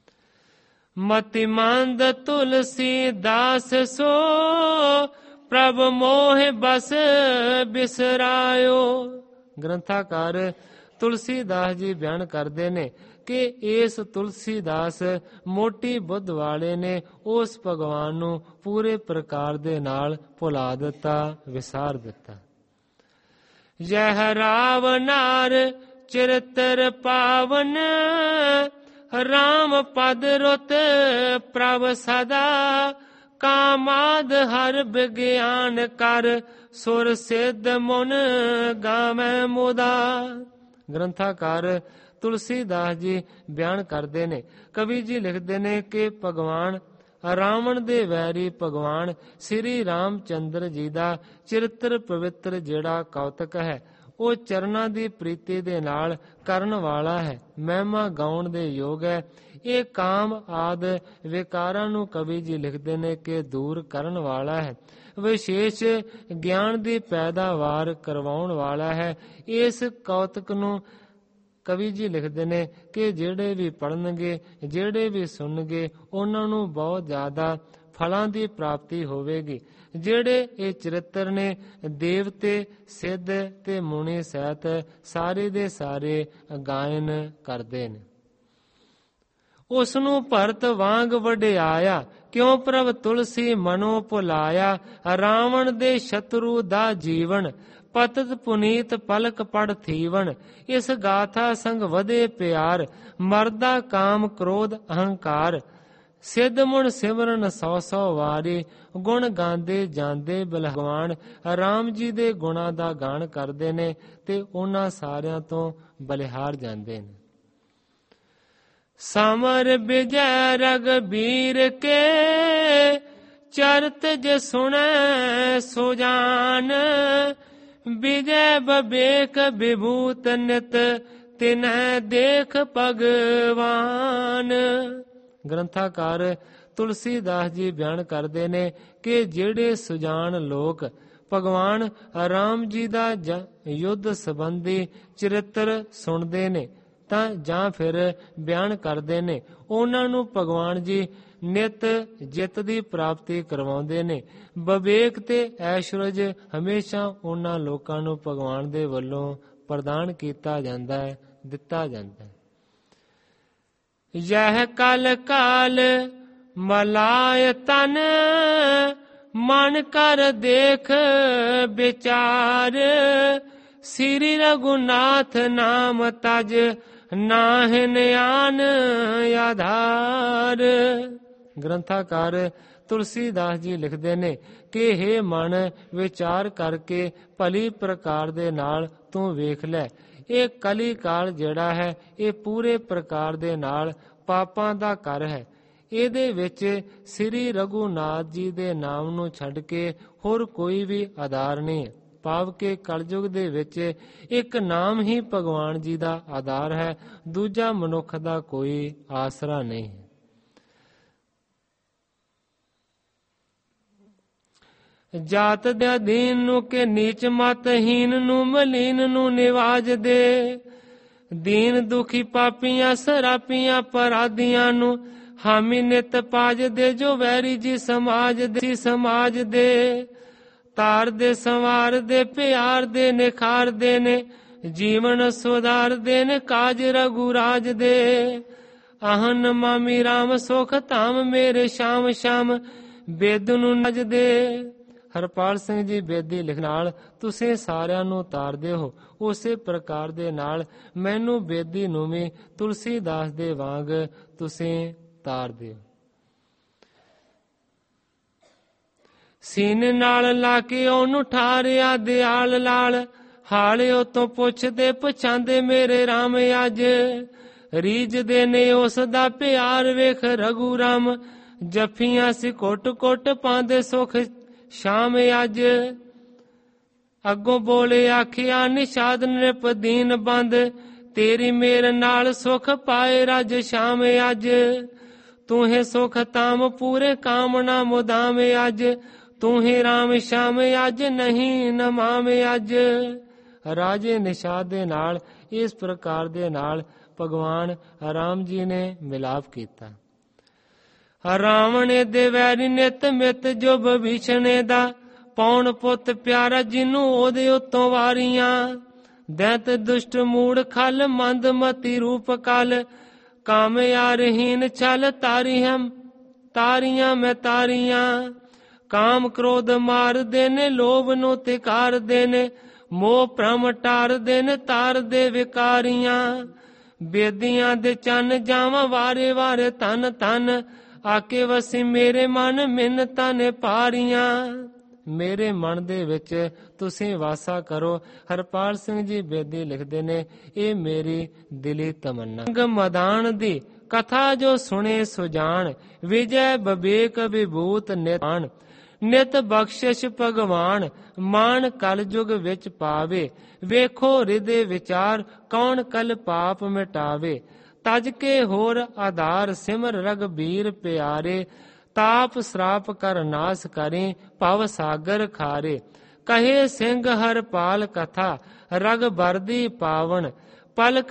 ਮਤਿਮੰਦ ਤੁਲਸੀ ਦਾਸ ਸੋ, ਪ੍ਰਭ ਮੋਹ ਬਸ ਬਿਸਰਾਇਓ। ਗ੍ਰੰਥਾਕਾਰ ਤੁਲਸੀਦਾਸ ਜੀ ਬਿਆਨ ਕਰਦੇ ਨੇ ਕਿ ਇਸ ਤੁਲਸੀਦਾਸ ਮੋਟੀ ਬੁੱਧ ਵਾਲੇ ਨੇ ਉਸ ਭਗਵਾਨ ਨੂੰ ਪੂਰੇ ਪ੍ਰਕਾਰ ਦੇ ਨਾਲ ਭੁਲਾ ਦਿੱਤਾ, ਵਿਸਾਰ ਦਿੱਤਾ। ਯਹ ਰਾਵਨਾਰ ਚਰਿਤਰ ਪਾਵਨ, ਰਾਮ ਪਦ ਰੁਤ ਪ੍ਰਭ ਸਦਾ। ਕਾਮਾਦ ਹਰ ਵਿਗਿਆਨ ਕਰ, ਸੁਰ ਸਿੱਧ ਮੁਨ ਗਾਵੈ ਮੁਦਾ। ਗ੍ਰੰਥਾਕਾਰ ਤੁਲਸੀਦਾਸ ਜੀ ਬਿਆਨ ਕਰਦੇ ਨੇ, ਕਵੀ ਜੀ ਲਿਖਦੇ ਨੇ ਕਿ ਭਗਵਾਨ ਰਾਵਣ ਦੇ ਵੈਰੀ ਭਗਵਾਨ ਸ੍ਰੀ ਰਾਮ ਚੰਦਰ ਜੀ ਦਾ ਚਰਿੱਤਰ ਪਵਿੱਤਰ ਜਿਹੜਾ ਕੌਤਕ ਹੈ, ਉਹ ਚਰਨਾਂ ਦੀ ਪ੍ਰੀਤੀ ਦੇ ਨਾਲ ਕਰਨ ਵਾਲਾ ਹੈ, ਮਹਿਮਾ ਗਾਉਣ ਦੇ ਯੋਗ ਹੈ। ਇਹ ਕਾਮ ਆਦ ਵਿਕਾਰਾਂ ਨੂੰ ਕਵੀ ਜੀ ਲਿਖਦੇ ਨੇ ਕਿ ਦੂਰ ਕਰਨ ਵਾਲਾ ਹੈ, ਵਿਸ਼ੇਸ਼ ਗਿਆਨ ਦੀ ਪੈਦਾਵਾਰ ਕਰਵਾਉਣ ਵਾਲਾ ਹੈ। ਇਸ ਕੌਤਕ ਨੂੰ ਕਵੀ ਜੀ ਲਿਖਦੇ ਨੇ ਕਿ ਜਿਹੜੇ ਵੀ ਪੜ੍ਹਨਗੇ, ਜਿਹੜੇ ਵੀ ਸੁਣਨਗੇ, ਉਹਨਾਂ ਨੂੰ ਬਹੁਤ ਜ਼ਿਆਦਾ ਫਲਾਂ ਦੀ ਪ੍ਰਾਪਤੀ ਹੋਵੇਗੀ। ਜਿਹੜੇ ਇਹ ਚਰਿੱਤਰ ਨੇ, ਦੇਵਤੇ ਸਿੱਧ ਤੇ ਮੁਨੀ ਸਹਿਤ ਸਾਰੇ ਦੇ ਸਾਰੇ ਗਾਇਨ ਕਰਦੇ ਨੇ। ਉਸ ਨੂੰ ਭਰਤ ਵਾਂਗ ਵਡਿਆਇਆ, ਕਿਉਂ ਪ੍ਰਭ ਤੁਲਸੀ ਮਨੋ ਭੁਲਾਇਆ। ਰਾਵਣ ਦੇ ਸ਼ਤਰੂ ਦਾ ਜੀਵਨ, ਪਤਤ ਪੁਨੀਤ ਪਲਕ ਪੜ ਥੀਵਨ। ਇਸ ਗਾਥਾ ਸੰਗ ਵਧੇ ਪਿਆਰ, ਮਰਦਾ ਕਾਮ ਕ੍ਰੋਧ ਅਹੰਕਾਰ। ਸਿੱਧ ਮੁਣ ਸਿਮਰਨ 100 ਵਾਰੀ, ਗੁਣ ਗਾਉਂਦੇ ਜਾਂਦੇ ਭਗਵਾਨ। ਰਾਮ ਜੀ ਦੇ ਗੁਣਾਂ ਦਾ ਗਾਣ ਕਰਦੇ ਨੇ ਤੇ ਉਹਨਾਂ ਸਾਰਿਆਂ ਤੋਂ ਬਲਿਹਾਰ ਜਾਂਦੇ ਨੇ। ਸਮਰ ਵਿਜੈ ਰਘਬੀਰ ਕੇ, ਚਰਤ ਜੇ ਸੁਣੈ ਸੋ ਜਾਨ। ਵਿਜੈ ਬਵੇਕ ਵਿਭੂਤ ਨਿਤ, ਤਿਨੈ ਦੇਖ ਭਗਵਾਨ। ਗ੍ਰੰਥਾਕਾਰ ਤੁਲਸੀਦਾਸ ਜੀ ਬਿਆਨ ਕਰਦੇ ਨੇ ਕਿ ਜਿਹੜੇ ਸੁਜਾਨ ਲੋਕ ਭਗਵਾਨ ਰਾਮ ਜੀ ਦਾ ਯੁੱਧ ਸੰਬੰਧੀ ਚਰਿੱਤਰ ਸੁਣਦੇ ਨੇ ਤਾਂ ਜਾਂ ਫਿਰ ਬਿਆਨ ਕਰਦੇ ਨੇ, ਉਹਨਾਂ ਨੂੰ ਭਗਵਾਨ ਜੀ ਨਿਤ ਜਿੱਤ ਦੀ ਪ੍ਰਾਪਤੀ ਕਰਵਾਉਂਦੇ ਨੇ। ਵਿਵੇਕ ਤੇ ਐਸ਼ਵਰਜ ਹਮੇਸ਼ਾ ਉਹਨਾਂ ਲੋਕਾਂ ਨੂੰ ਭਗਵਾਨ ਦੇ ਵੱਲੋਂ ਪ੍ਰਦਾਨ ਕੀਤਾ ਜਾਂਦਾ ਹੈ, ਦਿੱਤਾ ਜਾਂਦਾ ਹੈ। ਯਹ ਕਲ ਕਾਲ ਮਲਾਇ ਤਨ, ਮਨ ਕਰ ਦੇਖ ਵਿਚਾਰ। ਸ੍ਰੀ ਰਘੁਨਾਥ ਨਾਮ ਤਜ, ਨਾਹਿਨ ਆਨ ਆਧਾਰ। ਗ੍ਰੰਥਾਕਾਰ ਤੁਲਸੀਦਾਸ ਜੀ ਲਿਖਦੇ ਨੇ ਕਿ ਹੇ ਮਨ, ਵਿਚਾਰ ਕਰਕੇ ਭਲੀ ਪ੍ਰਕਾਰ ਦੇ ਨਾਲ ਤੂੰ ਵੇਖ ਲੈ। ਇਹ ਕਲੀ ਕਾਲ ਜਿਹੜਾ ਹੈ, ਇਹ ਪੂਰੇ ਪ੍ਰਕਾਰ ਦੇ ਨਾਲ ਪਾਪਾਂ ਦਾ ਘਰ ਹੈ। ਇਹਦੇ ਵਿੱਚ ਸ੍ਰੀ ਰਘੁਨਾਥ ਜੀ ਦੇ ਨਾਮ ਨੂੰ ਛੱਡ ਕੇ ਹੋਰ ਕੋਈ ਵੀ ਆਧਾਰ ਨਹੀਂ ਹੈ। ਭਾਵ ਕਿ ਕਲਯੁਗ ਦੇ ਵਿੱਚ ਇੱਕ ਨਾਮ ਹੀ ਭਗਵਾਨ ਜੀ ਦਾ ਆਧਾਰ ਹੈ, ਦੂਜਾ ਮਨੁੱਖ ਦਾ ਕੋਈ ਆਸਰਾ ਨਹੀਂ ਹੈ। ਜਾਤ ਦੇ ਅਧੀਨ ਨੂੰ ਕਿ ਨੀਚ ਮਤਹੀਨ ਨੂੰ, ਮਲੀਨ ਨੂੰ ਨਿਵਾਜ ਦੇ। ਦੀਨ ਦੁਖੀ ਪਾਪੀਆਂ ਸਰਾਪੀਆਂ ਪਰਾਧੀਆਂ ਨੂੰ, ਹਾਮੀ ਨਿਤ ਪਾਜ ਦੇ। ਜੋ ਵੈਰੀ ਜੀ ਸਮਾਜ ਦੇ, ਤਾਰ ਦੇ ਸੰਵਾਰ ਦੇ, ਪਿਆਰ ਦੇ ਨਿਖਾਰ ਦੇ ਨੇ। ਜੀਵਨ ਸੁਧਾਰ ਦੇ ਨੇ, ਕਾਜ ਰਘੁਰਾਜ ਦੇ। ਆਹਨ ਮਾਮੀ ਰਾਮ ਸੁਖ ਧਾਮ, ਮੇਰੇ ਸ਼ਾਮ ਸ਼ਾਮ ਬੇਦ ਨੂੰ ਨਜ ਦੇ। ਹਰਪਾਲ ਸਿੰਘ ਜੀ ਬੇਦੀ ਲਿਖਣ ਨਾਲ ਤੁਸੀਂ ਸਾਰਿਆਂ ਨੂੰ ਤਾਰਦੇ ਹੋ, ਉਸੇ ਪ੍ਰਕਾਰ ਦੇ ਨਾਲ ਮੈਨੂੰ ਬੇਦੀ ਨੂੰ ਵੀ ਤੁਲਸੀਦਾਸ ਦੇ ਵਾਂਗ ਤੁਸੀਂ ਤਾਰਦੇ ਹੋ। ਸੀਨੇ ਨਾਲ ਲਾ ਕੇ ਉਹਨੂੰ ਠਾਰਿਆ ਦਿਆਲ ਲਾਲ, ਹਾਲਿਓ ਤੋਂ ਪੁੱਛਦੇ ਪੁੱਛਾਂਦੇ ਮੇਰੇ ਰਾਮ ਅੱਜ, ਰੀਝਦੇ ਨੇ ਉਸ ਦਾ ਪਿਆਰ ਵੇਖ ਰਘੂ ਰਾਮ, ਜੱਫੀਆਂ ਸੀ ਕੁੱਟ ਕੁੱਟ ਪਾਉਂਦੇ ਸੁਖ ਸ਼ਾਮ ਅੱਜ। ਅੱਗੋਂ ਬੋਲੇ ਆਖਿਆ ਨਿਸ਼ਾਦ ਨਿਰਪ ਦੀਨ ਬੰਦ, ਤੇਰੀ ਮੇਰ ਨਾਲ ਸੁਖ ਪਾਏ ਰਜ ਸ਼ਾਮ ਅੱਜ, ਤੂੰ ਹੈ ਸੁਖ ਤਾਮ ਪੂਰੇ ਕਾਮਨਾ ਮੁਦਾਮ ਅੱਜ, ਤੂੰ ਹੀ ਰਾਮ ਸ਼ਾਮ ਅੱਜ ਨਹੀਂ ਨਮਾਮ ਅੱਜ। ਰਾਜੇ ਨਿਸ਼ਾਦ ਦੇ ਨਾਲ ਇਸ ਪ੍ਰਕਾਰ ਦੇ ਨਾਲ ਭਗਵਾਨ ਰਾਮ ਜੀ ਨੇ ਮਿਲਾਪ ਕੀਤਾ। ਰਾਵਣ ਦੇ ਵੈਰੀ ਨਿਤ ਮਿਤ ਜੋ ਵਿਭੀਸ਼ਣ ਦਾ, ਪੌਣ ਪੁੱਤ ਪਿਆਰਾ ਜਿਹਨੂੰ ਉਹਦੇ ਉੱਤੋਂ ਵਾਰੀਆਂ, ਦੈਤ ਦੁਸ਼ਟ ਮੂੜ ਖਲ ਮੰਦ ਮਤੀ ਰੂਪ ਕਲ, ਕਾਮ ਯਾਰਹੀਨ ਛਲ ਤਾਰੀਆਂ ਮੈਂ ਤਾਰੀਆਂ, ਕਾਮ ਕ੍ਰੋਧ ਮਾਰਦੇ ਨੇ ਲੋਭ ਨੂੰ ਤਿਕਾਰਦੇ ਨੇ, ਮੋਹ ਭ੍ਰਮ ਟਾਰਦੇ ਨੇ ਤਾਰਦੇ ਵਿਕਾਰੀਆਂ, ਬੇਦੀਆਂ ਦੇ ਚੰਨ ਜਾਵਾਂ ਵਾਰੇ ਵਾਰੇ ਧਨ ਧਨ, ਆਕੇ ਵਸੀ ਮੇਰੇ ਮਨ ਮਿੰਨਤਾਂ ਨੇ ਪਾਰੀਆਂ। ਮੇਰੇ ਮਨ ਦੇ ਵਿੱਚ ਤੁਸੀਂ ਵਾਸਾ ਕਰੋ। ਹਰਪਾਲ ਸਿੰਘ ਜੀ ਬੇਦੀ ਲਿਖਦੇ ਨੇ, ਇਹ ਮੇਰੀ ਦਿਲੀ ਤਮੰਨਾ। ਮਦਾਨ ਦੀ ਕਥਾ ਜੋ ਸੁਣੇ ਸੁਜਾਨ, ਵਿਜੈ ਵਿਵੇਕ ਵਿਭੂਤ ਨਿਤਾਨ, ਨਿਤ ਬਖਸ਼ਿਸ਼ ਭਗਵਾਨ ਮਾਨ ਕਲ ਯੁਗ ਵਿੱਚ ਪਾਵੇ, ਵੇਖੋ ਹਿਰਦੇ ਵਿਚਾਰ ਕੌਣ ਕਲ ਪਾਪ ਮਿਟਾਵੇ, ਤਜ ਕੇ ਹੋਰ ਆਧਾਰ ਸਿਮਰ ਰਘਬੀਰ ਪਿਆਰੇ, ਤਾਪ ਸਰਾਪ ਕਰ ਨਾਸ ਕਰੇ ਭਵ ਸਾਗਰ ਖਾਰੇ, ਕਹੇ ਸਿੰਘ ਹਰਪਾਲ ਕਥਾ ਰਘਬਰ ਦੀ ਪਾਵਨ, ਪਲਕ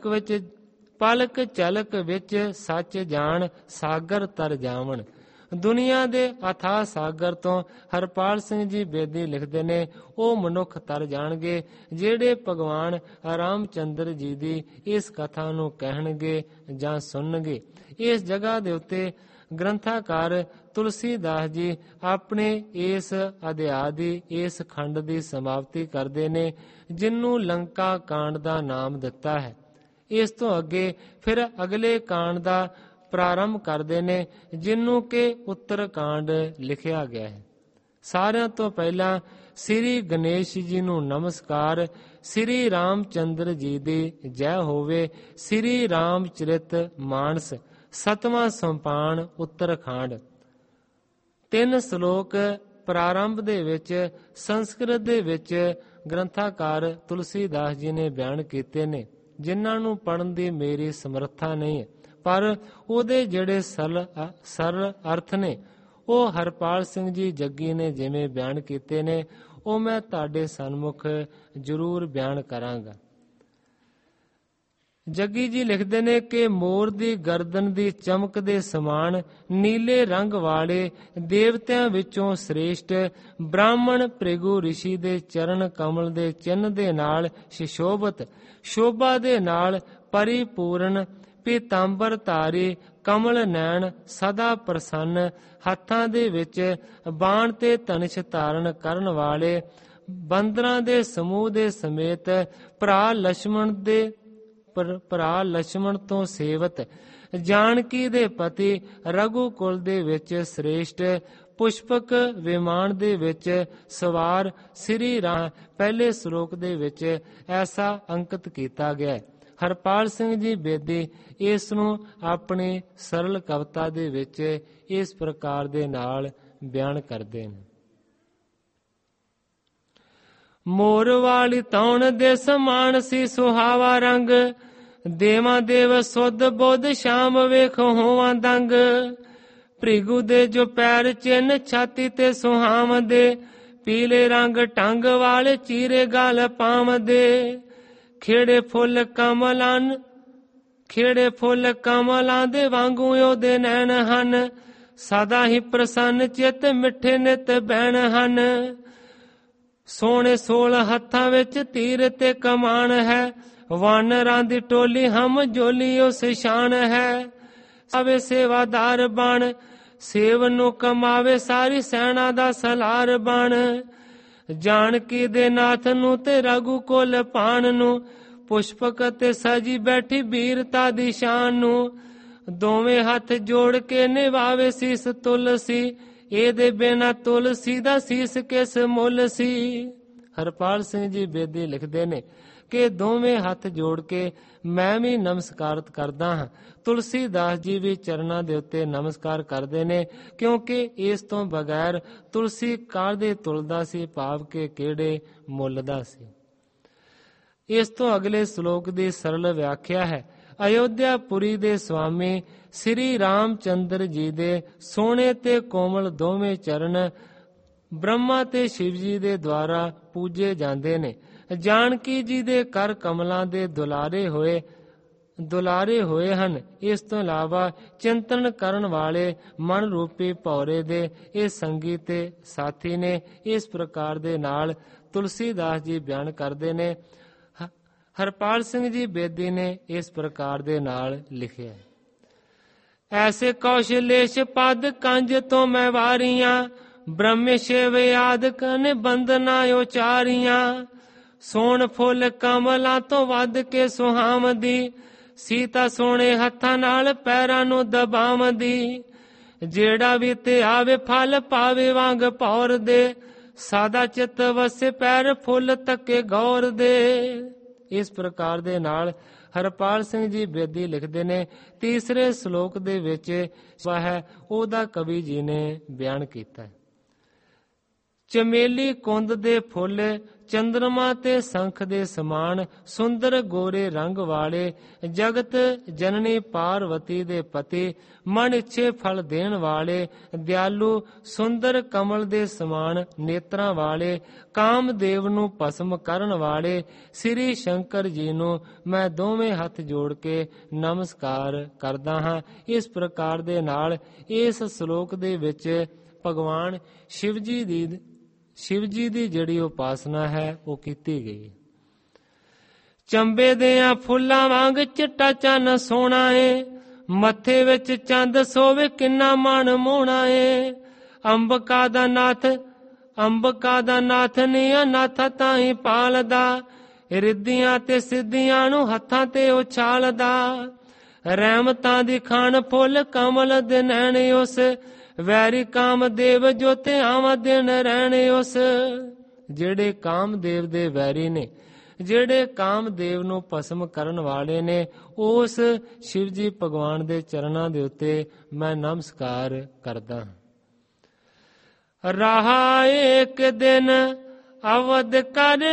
ਝਲਕ ਵਿੱਚ ਸੱਚ ਜਾਣ ਸਾਗਰ ਤਰ ਜਾਵਣ। ਦੁਨੀਆ ਦੇ ਅਥਾਹ ਸਾਗਰ ਤੋਂ ਹਰਪਾਲ ਸਿੰਘ ਜੀ ਬੇਦੀ ਲਿਖਦੇ ਨੇ, ਉਹ ਮਨੁੱਖ ਤਰ ਜਾਣਗੇ ਜਿਹੜੇ ਭਗਵਾਨ ਰਾਮ ਚੰਦਰ ਜੀ ਦੀ ਇਸ ਕਥਾ ਨੂੰ ਕਹਿਣਗੇ ਜਾਂ ਸੁਣਨਗੇ। ਇਸ ਜਗ੍ਹਾ ਦੇ ਉੱਤੇ ਗ੍ਰੰਥਾਕਾਰ ਤੁਲਸੀਦਾਸ ਜੀ ਆਪਣੇ ਇਸ ਅਧਿਆਇ ਦੀ ਇਸ ਖੰਡ ਦੀ ਸਮਾਪਤੀ ਕਰਦੇ ਨੇ, ਜਿਹਨੂੰ ਲੰਕਾ ਕਾਂਡ ਦਾ ਨਾਮ ਦਿੱਤਾ ਹੈ। ਇਸ ਤੋਂ ਅੱਗੇ ਫਿਰ ਅਗਲੇ ਕਾਂਡ ਦਾ ਪ੍ਰਾਰੰਭ ਕਰਦੇ ਨੇ, ਜਿਹਨੂੰ ਕਿ ਉੱਤਰ ਕਾਂਡ ਲਿਖਿਆ ਗਿਆ ਹੈ। ਸਾਰਿਆਂ ਤੋਂ ਪਹਿਲਾਂ ਸ੍ਰੀ ਗਣੇਸ਼ ਜੀ ਨੂੰ ਨਮਸਕਾਰ। ਸ੍ਰੀ ਰਾਮਚੰਦਰ ਜੀ ਦੀ ਜੈ ਹੋਵੇ। ਸ੍ਰੀ ਰਾਮਚਰਿਤ ਮਾਨਸ 7ਵਾਂ ਸੰਪਾਣ ਉੱਤਰਖੰਡ। 3 ਸ਼ਲੋਕ ਪ੍ਰਾਰੰਭ ਦੇ ਵਿੱਚ ਸੰਸਕ੍ਰਿਤ ਦੇ ਵਿੱਚ ਗ੍ਰੰਥਾਕਾਰ ਤੁਲਸੀਦਾਸ ਜੀ ਨੇ ਬਿਆਨ ਕੀਤੇ ਨੇ, ਜਿਨ੍ਹਾਂ ਨੂੰ ਪੜ੍ਹਨ ਦੀ ਮੇਰੀ ਸਮਰੱਥਾ ਨਹੀਂ ਹੈ, ਪਰ ਉਹਦੇ ਜਿਹੜੇ ਸਰਲ ਅਰਥ ਨੇ ਉਹ ਹਰਪਾਲ ਸਿੰਘ ਜੀ ਜੱਗੀ ਨੇ ਜਿਵੇਂ ਬਿਆਨ ਕੀਤੇ ਨੇ, ਉਹ ਮੈਂ ਤੁਹਾਡੇ ਸਨਮੁਖ ਜ਼ਰੂਰ ਬਿਆਨ ਕਰਾਂਗਾ। ਜੱਗੀ ਜੀ ਲਿਖਦੇ ਨੇ ਕਿ ਮੋਰ ਦੀ ਗਰਦਨ ਦੀ ਚਮਕ ਦੇ ਸਮਾਨ ਨੀਲੇ ਰੰਗ ਵਾਲੇ ਦੇਵਤਿਆਂ ਵਿੱਚੋਂ ਸ੍ਰੇਸ਼ਟ ਬ੍ਰਾਹਮਣ ਭ੍ਰਿਗੂ ਰਿਸ਼ੀ ਦੇ ਚਰਨ ਕਮਲ ਦੇ ਚਿੰਨ੍ਹ ਦੇ ਨਾਲ ਸ਼ਿਸ਼ੋਭਤ, ਸ਼ੋਭਾ ਦੇ ਨਾਲ ਪਰਿਪੂਰਨ, ਪੀਤਾਂਬਰ ਧਾਰੀ, ਕਮਲ ਨੈਣ, ਸਦਾ ਪ੍ਰਸੰਨ, ਹੱਥਾਂ ਦੇ ਵਿੱਚ ਬਾਣ ਤੇ ਧਨੁਸ਼ ਧਾਰਨ ਕਰਨ ਵਾਲੇ, ਬੰਦਰਾਂ ਦੇ ਸਮੂਹ ਦੇ ਸਮੇਤ ਭਰਾ ਲਛਮਣ ਤੋਂ ਸੇਵਤ, ਜਾਨਕੀ ਦੇ ਪਤੀ, ਰਘੂਕੁਲ ਦੇ ਵਿੱਚ ਸ੍ਰੇਸ਼ਟ, ਪੁਸ਼ਪਕ ਵਿਮਾਨ ਦੇ ਵਿੱਚ ਸਵਾਰ ਸ੍ਰੀ ਰਾਮ। ਪਹਿਲੇ ਸ਼ਲੋਕ ਦੇ ਵਿੱਚ ਐਸਾ ਅੰਕਿਤ ਕੀਤਾ ਗਿਆ ਹੈ। ਹਰਪਾਲ ਸਿੰਘ ਜੀ ਬੇਦੀ ਇਸ ਨੂੰ ਆਪਣੀ ਸਰਲ ਕਵਿਤਾ ਦੇ ਵਿੱਚ ਇਸ ਪ੍ਰਕਾਰ ਦੇ ਨਾਲ ਬਿਆਨ ਕਰਦੇ ਨੇ। ਮੋਰ ਵਾਲੀ ਤੌਣ ਦੇ ਸਮਾਨ ਸੀ ਸੁਹਾਵਾ ਰੰਗ, ਦੇਵਾਂ ਦੇਵ ਸੁਧ ਬੁੱਧ ਸ਼ਾਮ ਵੇਖ ਹੋਵਾਂ ਦੰਗ, ਭ੍ਰਿਗੂ ਦੇ ਜੋ ਪੈਰ ਚਿੰਨ ਛਾਤੀ ਤੇ ਸੁਹਾਮ ਦੇ, ਪੀਲੇ ਰੰਗ ਟੰਗ ਵਾਲੇ ਚੀਰੇ ਗਲ ਪਾਮ ਦੇ, ਖੇੜੇ ਫੁੱਲ ਕਮਲਾਂ ਦੇ ਵਾਂਗੂ ਉਹਦੇ ਨੈਣ ਹਨ, ਸਦਾ ਹੀ ਪ੍ਰਸੰਨ ਚਿੱਤ ਮਿੱਠੇ ਨਿਤ ਬੈਣ ਹਨ, ਸੋਹਣੇ 16 ਹੱਥਾਂ ਵਿੱਚ ਤੀਰ ਤੇ ਕਮਾਨ ਹੈ, ਵਾਨਰਾਂ ਦੀ ਟੋਲੀ ਹਮ ਜੋਲੀ ਉਸ ਸ਼ਾਨ ਹੈ, ਸਵੇ ਸੇਵਾਦਾਰ ਬਣ ਸੇਵ ਨੂੰ ਕਮਾਵੇ ਸਾਰੀ ਸੈਨਾ ਦਾ ਸਲਾਰ ਬਣ। ਜਾਨਕੀ ਦੇ ਨਾਥ ਨੂੰ ਤੇ ਰਘੂ ਕੁਲ ਭਾਣ ਨੂੰ, ਪੁਸ਼ਪਕ ਤੇ ਸਜੀ ਬੈਠੀ ਬੀਰਤਾ ਦੀ ਸ਼ਾਨ ਨੂੰ। ਦੋਵੇਂ ਹੱਥ ਜੋੜ ਕੇ ਨਿਭਾਵੇ ਸੀਸ ਤੁਲਸੀ, ਇਹਦੇ ਬਿਨਾ ਤੁਲਸੀ ਦਾ ਸੀਸ ਕਿਸ ਮੁੱਲ ਸੀ। ਹਰਪਾਲ ਸਿੰਘ ਜੀ ਬੇਦੀ ਲਿਖਦੇ ਨੇ ਕਿ ਦੋਵੇਂ ਹੱਥ ਜੋੜ ਕੇ ਮੈਂ ਵੀ ਨਮਸਕਾਰ ਕਰਦਾ ਹਾਂ। ਤੁਲਸੀਦਾਸ ਜੀ ਵੀ ਚਰਨਾਂ ਦੇ ਉੱਤੇ ਨਮਸਕਾਰ ਕਰਦੇ ਨੇ, ਕਿਉਂਕਿ ਇਸ ਤੋਂ ਬਗੈਰ ਤੁਲਸੀ ਕਾਹਦੇ ਤੁਲਦਾ ਸੀ, ਭਾਵ ਕਿ ਕਿਹੜੇ ਮੁੱਲ ਦਾ ਸੀ। ਇਸ ਤੋਂ ਅਗਲੇ ਸ਼ਲੋਕ ਦੀ ਸਰਲ ਵਿਆਖਿਆ ਹੈ। ਅਯੋਧਿਆਪੁਰੀ ਦੇ ਸਵਾਮੀ ਸ੍ਰੀ ਰਾਮ ਚੰਦਰ ਜੀ ਦੇ ਸੋਹਣੇ ਤੇ ਕੋਮਲ ਦੋਵੇਂ ਚਰਨ ਬ੍ਰਹਮਾ ਤੇ ਸ਼ਿਵ ਜੀ ਦੇ ਦੁਆਰਾ ਪੂਜੇ ਜਾਂਦੇ ਨੇ। ਜਾਨਕੀ ਜੀ ਦੇ ਕਰ ਕਮਲਾਂ ਦੇ ਦੁਲਾਰੇ ਹੋਏ ਹਨ। ਇਸ ਤੋਂ ਇਲਾਵਾ ਚਿੰਤਨ ਕਰਨ ਵਾਲੇ ਮਨ ਰੂਪੀ ਭੌਰੇ ਦੇ ਇਹ ਸੰਗੀ ਤੇ ਸਾਥੀ ਨੇ। ਇਸ ਪ੍ਰਕਾਰ ਦੇ ਨਾਲ ਤੁਲਸੀਦਾਸ ਜੀ ਬਿਆਨ ਕਰਦੇ ਨੇ। ਹਰਪਾਲ ਸਿੰਘ ਜੀ ਬੇਦੀ ਨੇ ਇਸ ਪ੍ਰਕਾਰ ਦੇ ਨਾਲ ਲਿਖਿਆ। ਐਸੇ ਕੌਸ਼ਲੇਸ਼ ਪਦ ਕੰਜ ਤੋਂ ਮੈਂ ਵਾਰੀਆਂ, ਬ੍ਰਹਮ ਸ਼ਿਵ ਆਦਿਕ ਨੇ ਬੰਦਨਾ ਉਚਾਰੀਆਂ। ਸੋਹਣ ਫੁੱਲ ਕਮਲਾਂ ਤੋਂ ਵੱਧ ਕੇ ਸੁਹਾਵਦੀ, ਸੀਤਾ ਸੋਹਣੇ ਹੱਥਾਂ ਨਾਲ ਪੈਰਾਂ ਨੂੰ ਦਬਾਵਦੀ। ਜਿਹੜਾ ਵੀ ਤੇ ਆਵੇ ਫਲ ਪਾਵੇ ਵਾਂਗ ਭੌਰ ਦੇ, ਸਾਦਾ ਚਿੱਤ ਵਸੇ ਪੈਰ ਫੁੱਲ ਤੱਕੇ ਗੌਰ ਦੇ। ਇਸ ਪ੍ਰਕਾਰ ਦੇ ਨਾਲ ਹਰਪਾਲ ਸਿੰਘ ਜੀ ਬੇਦੀ ਲਿਖਦੇ ਨੇ। ਤੀਸਰੇ ਸ਼ਲੋਕ ਦੇ ਵਿੱਚ ਹੈ ਉਹਦਾ ਕਵੀ ਜੀ ਨੇ ਬਿਆਨ ਕੀਤਾ। ਚਮੇਲੀ ਕੁੰਦ ਦੇ ਫੁੱਲ ਚੰਦਰਮਾ ਤੇ ਸੰਖ ਦੇ ਸਮਾਨ, ਸੁੰਦਰ ਗੋਰੇ ਰੰਗ ਵਾਲੇ, ਜਗਤ ਜਨਨੀ ਪਾਰਵਤੀ ਦੇ ਪਤੀ, ਮਨ ਇੱਛੇ ਫਲ ਦੇਣ ਵਾਲੇ, ਦਿਆਲੂ ਸੁੰਦਰ ਕਮਲ ਦੇ ਸਮਾਨ ਨੇਤਰਾਂ ਵਾਲੇ, ਕਾਮਦੇਵ ਨੂੰ ਭਸਮ ਕਰਨ ਵਾਲੇ ਸ੍ਰੀ ਸ਼ੰਕਰ ਜੀ ਨੂੰ ਮੈਂ ਦੋਵੇਂ ਹੱਥ ਜੋੜ ਕੇ ਨਮਸਕਾਰ ਕਰਦਾ ਹਾਂ। ਇਸ ਪ੍ਰਕਾਰ ਦੇ ਨਾਲ ਇਸ ਸ਼ਲੋਕ ਦੇ ਵਿੱਚ ਭਗਵਾਨ ਸ਼ਿਵ ਜੀ ਦੀ ਜਿਹੜੀ ਉਪਾਸਨਾ ਹੈ ਉਹ ਕੀਤੀ ਗਈ। ਚੰਬੇ ਦਿਆਂ ਫੁੱਲਾਂ ਵਾਂਗ ਚਿੱਟਾ ਚੰਨ ਸੋਹਣਾ ਏ, ਮੱਥੇ ਵਿੱਚ ਚੰਦ ਸੋਵੇ ਕਿੰਨਾ ਮਨ ਮੋਹਣਾ ਏ। ਅੰਬਕਾ ਦਾ ਨਾਥ ਨੀ ਅਨਾਥ ਤਾਈ ਪਾਲਦਾ, ਰਿੱਧੀਆਂ ਤੇ ਸਿੱਧੀਆਂ ਨੂੰ ਹੱਥਾਂ ਤੇ ਉਛਾਲਦਾ। ਰਹਿਮਤਾਂ ਦੀ ਖਾਨ ਫੁੱਲ ਕਮਲ ਦੇ ਨੈਣ ਉਸ, ਵੈਰੀ ਕਾਮਦੇਵ ਜੋ ਤੇ ਆਵਾਂ ਦਿਨ ਰਹਿਣੇ ਉਸ। ਜਿਹੜੇ ਕਾਮਦੇਵ ਦੇ ਵੈਰੀ ਨੇ, ਜਿਹੜੇ ਕਾਮਦੇਵ ਨੂੰ ਭਸਮ ਕਰਨ ਵਾਲੇ ਨੇ, ਉਸ ਸ਼ਿਵ ਜੀ ਭਗਵਾਨ ਦੇ ਚਰਨਾਂ ਦੇ ਉੱਤੇ ਮੈਂ ਨਮਸਕਾਰ ਕਰਦਾ। ਰਹਾ ਏਕ ਦਿਨ ਅਵਧ ਕਰ,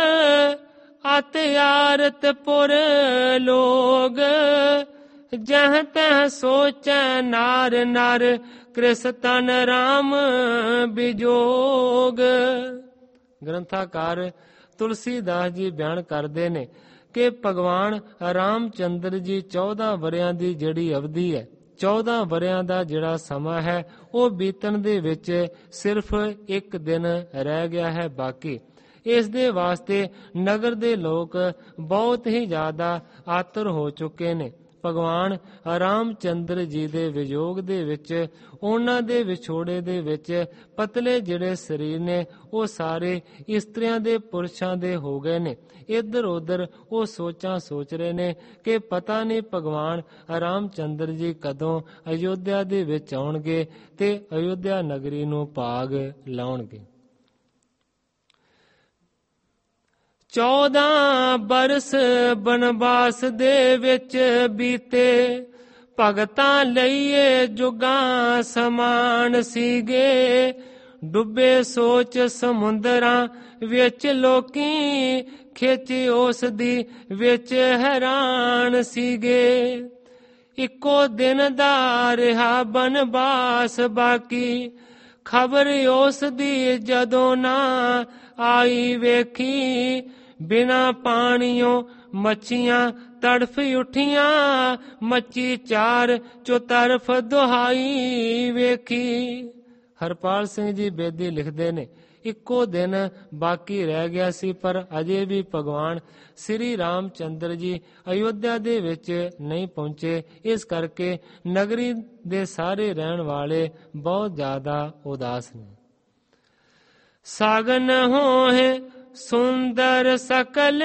ਅਤਿਆਰਤ ਪੁਰ ਲੋਗ, ਜਹ ਤਹ ਸੋਚੈ ਨਾਰ ਨਰ, ਕ੍ਰਿਸ ਤਨ ਰਾਮ ਬਿਜੋਗ। ਗ੍ਰੰਥਾਕਾਰ ਤੁਲਸੀਦਾਸ ਜੀ ਬਿਆਨ ਕਰਦੇ ਨੇ ਕਿ ਭਗਵਾਨ ਰਾਮ ਚੰਦਰ ਜੀ 14 ਵਰਿਆਂ ਦੀ ਜਿਹੜੀ ਅਵਧੀ ਹੈ, 14 ਵਰਿਆਂ ਦਾ ਜਿਹੜਾ ਸਮਾਂ ਹੈ, ਉਹ ਬੀਤਣ ਦੇ ਵਿੱਚ ਸਿਰਫ ਇੱਕ ਦਿਨ ਰਹਿ ਗਿਆ ਹੈ ਬਾਕੀ। ਇਸ ਦੇ ਵਾਸਤੇ ਨਗਰ ਦੇ ਲੋਕ ਬਹੁਤ ਹੀ ਜ਼ਿਆਦਾ ਆਤੁਰ ਹੋ ਚੁੱਕੇ ਨੇ। ਭਗਵਾਨ ਰਾਮ ਚੰਦਰ ਜੀ ਦੇ ਵਿਯੋਗ ਦੇ ਵਿੱਚ, ਉਹਨਾਂ ਦੇ ਵਿਛੋੜੇ ਦੇ ਵਿੱਚ ਪਤਲੇ ਜਿਹੜੇ ਸਰੀਰ ਨੇ ਉਹ ਸਾਰੇ ਇਸਤਰੀਆਂ ਦੇ ਪੁਰਸ਼ਾਂ ਦੇ ਹੋ ਗਏ ਨੇ। ਇੱਧਰ ਉੱਧਰ ਉਹ ਸੋਚਾਂ ਸੋਚ ਰਹੇ ਨੇ ਕਿ ਪਤਾ ਨਹੀਂ ਭਗਵਾਨ ਰਾਮ ਚੰਦਰ ਜੀ ਕਦੋਂ ਅਯੋਧਿਆ ਦੇ ਵਿੱਚ ਆਉਣਗੇ ਤੇ ਅਯੋਧਿਆ ਨਗਰੀ ਨੂੰ ਭਾਗ ਲਾਉਣਗੇ। 14 ਬਰਸ ਬਨਵਾਸ ਦੇ ਵਿੱਚ ਬੀਤੇ, ਭਗਤਾਂ ਲਈਏ ਜੁਗਾਂ ਸਮਾਨ ਸੀਗੇ। ਡੁੱਬੇ ਸੋਚ ਸਮੁੰਦਰਾਂ ਵਿੱਚ ਲੋਕੀ, ਖਿੱਚ ਉਸ ਦੀ ਵਿੱਚ ਹੈਰਾਨ ਸੀਗੇ। ਇੱਕੋ ਦਿਨ ਦਾ ਰਿਹਾ ਬਨਵਾਸ ਬਾਕੀ, ਖਬਰ ਉਸ ਦੀ ਜਦੋਂ ਨਾ ਆਈ ਵੇਖੀ। ਬਿਨਾ ਪਾਣੀਓ ਮੱਛੀਆਂ ਤੜਫ ਉੱਠੀਆਂ, ਮੱਛੀ ਚਾਰ ਚੁਤਰਫ ਦੁਹਾਈ ਵੇਖੀ। ਹਰਪਾਲ ਸਿੰਘ ਜੀ ਬੇਦੀ ਲਿਖਦੇ ਨੇ, ਇੱਕੋ ਦਿਨ ਬਾਕੀ ਰਹਿ ਗਿਆ ਸੀ, ਪਰ ਅਜੇ ਵੀ ਭਗਵਾਨ ਸ੍ਰੀ ਰਾਮ ਚੰਦਰ ਜੀ ਅਯੋਧਿਆ ਦੇ ਵਿੱਚ ਨਹੀਂ ਪਹੁੰਚੇ। ਇਸ ਕਰਕੇ ਨਗਰੀ ਦੇ ਸਾਰੇ ਰਹਿਣ ਵਾਲੇ ਬਹੁਤ ਜ਼ਿਆਦਾ ਉਦਾਸ ਨੇ। ਸਾਗਨ ਹੋਏ ਸੁੰਦਰ ਸਕਲ,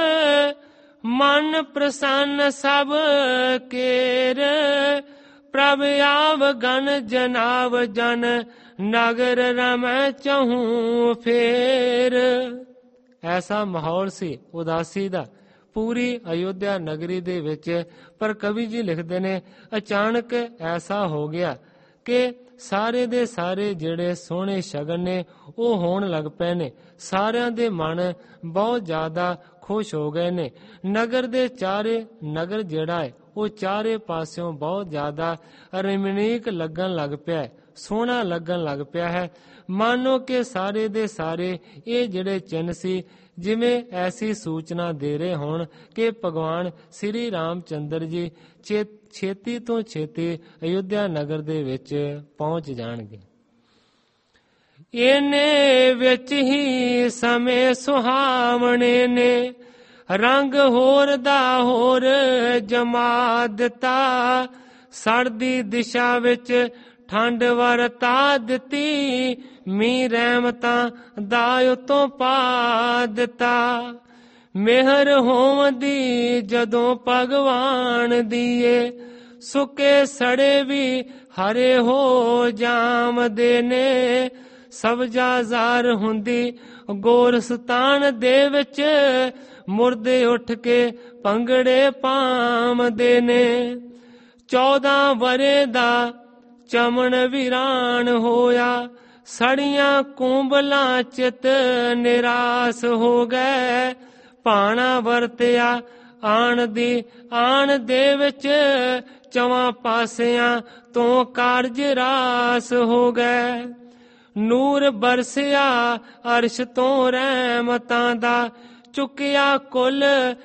ਮਨ ਪ੍ਰਸੰਨ ਸਭ ਕੇਰ, ਪ੍ਰਭ ਆਵ ਗਨ ਜਨਾਵ ਜਨ, ਨਗਰ ਰਮੈ ਚਹੂ ਫੇਰ। ਐਸਾ ਮਾਹੌਲ ਸੀ ਉਦਾਸੀ ਦਾ ਪੂਰੀ ਅਯੋਧਿਆ ਨਗਰੀ ਦੇ ਵਿੱਚ। ਪਰ ਕਵੀ ਜੀ ਲਿਖਦੇ ਨੇ, ਅਚਾਨਕ ਐਸਾ ਹੋ ਗਿਆ ਕਿ ਸਾਰੇ ਦੇ ਸਾਰੇ ਜਿਹੜੇ ਸੋਹਣੇ ਸ਼ਗਨ ਨੇ ਉਹ ਹੋਣ ਲੱਗ ਪਏ ਨੇ। ਸਾਰਿਆਂ ਦੇ ਮਨ ਬਹੁਤ ਜ਼ਿਆਦਾ ਖੁਸ਼ ਹੋ ਗਏ ਨੇ। ਨਗਰ ਜਿਹੜਾ ਹੈ ਉਹ ਚਾਰੇ ਪਾਸਿਓਂ ਬਹੁਤ ਜ਼ਿਆਦਾ ਰਮਣੀਕ ਲੱਗਣ ਲੱਗ ਪਿਆ, ਸੋਹਣਾ ਲੱਗਣ ਲੱਗ ਪਿਆ ਹੈ। ਮਾਨੋ ਕਿ ਸਾਰੇ ਦੇ ਸਾਰੇ ਇਹ ਜਿਹੜੇ ਚਿੰਨ੍ਹ ਸੀ, ਜਿਵੇਂ ਐਸੀ ਸੂਚਨਾ ਦੇ ਰਹੇ ਹੋਣ ਕਿ ਭਗਵਾਨ ਸ੍ਰੀ ਰਾਮ ਚੰਦਰ ਜੀ ਛੇਤੀ ਤੋਂ ਛੇਤੀ ਅਯੋਧਿਆ ਨਗਰ ਦੇ ਵਿੱਚ ਪਹੁੰਚ ਜਾਣਗੇ। ਇਹਨੇ ਵਿੱਚ ਹੀ ਸਮੇਂ ਸੁਹਾਵਣੇ ਨੇ, ਰੰਗ ਹੋਰ ਦਾ ਹੋਰ ਜਮਾ ਦਿੱਤਾ, ਸੜਦੀ ਦਿਸ਼ਾ ਵਿੱਚ ਠੰਡ ਵਰਤਾ ਦਿੱਤੀ, ਮੀਂਹ ਰਹਿਮਤਾਂ ਦਾ ਉਤੋਂ ਪਾ ਦਿੱਤਾ। ਮਿਹਰ ਹੋਵਦੀ ਜਦੋਂ ਭਗਵਾਨ ਦੀਏ, ਸੁੱਕੇ ਸੜੇ ਵੀ ਹਰੇ ਹੋ ਜਾਮਦੇ ਨੇ, ਸਬਜ਼ਾ ਜ਼ਾਰ ਹੁੰਦੀ ਗੋਰਸਤਾਨ ਦੇ ਵਿੱਚ, ਮੁਰਦੇ ਉੱਠ ਕੇ ਭੰਗੜੇ ਪਾਮਦੇ ਨੇ। 14 ਵਰੇ ਦਾ ਚਮਨ ਵੀਰਾਨ ਹੋਇਆ, ਸੜੀਆਂ ਕੁੰਬਲਾਂ ਚਿਤ ਨਿਰਾਸ ਹੋ ਗਏ, ਭਾਣਾ ਵਰਤਿਆ ਆਣ ਦੇ ਵਿੱਚ, ਚਵਾਂ ਪਾਸਿਆਂ ਤੋਂ ਕਾਰਜ ਰਾਸ ਹੋ ਗਏ। ਨੂਰ ਬਰਸਿਆ ਅਰਸ਼ ਤੋਂ ਰਹਿਮਤਾਂ ਦਾ, ਚੁੱਕਿਆ ਕੁੱਲ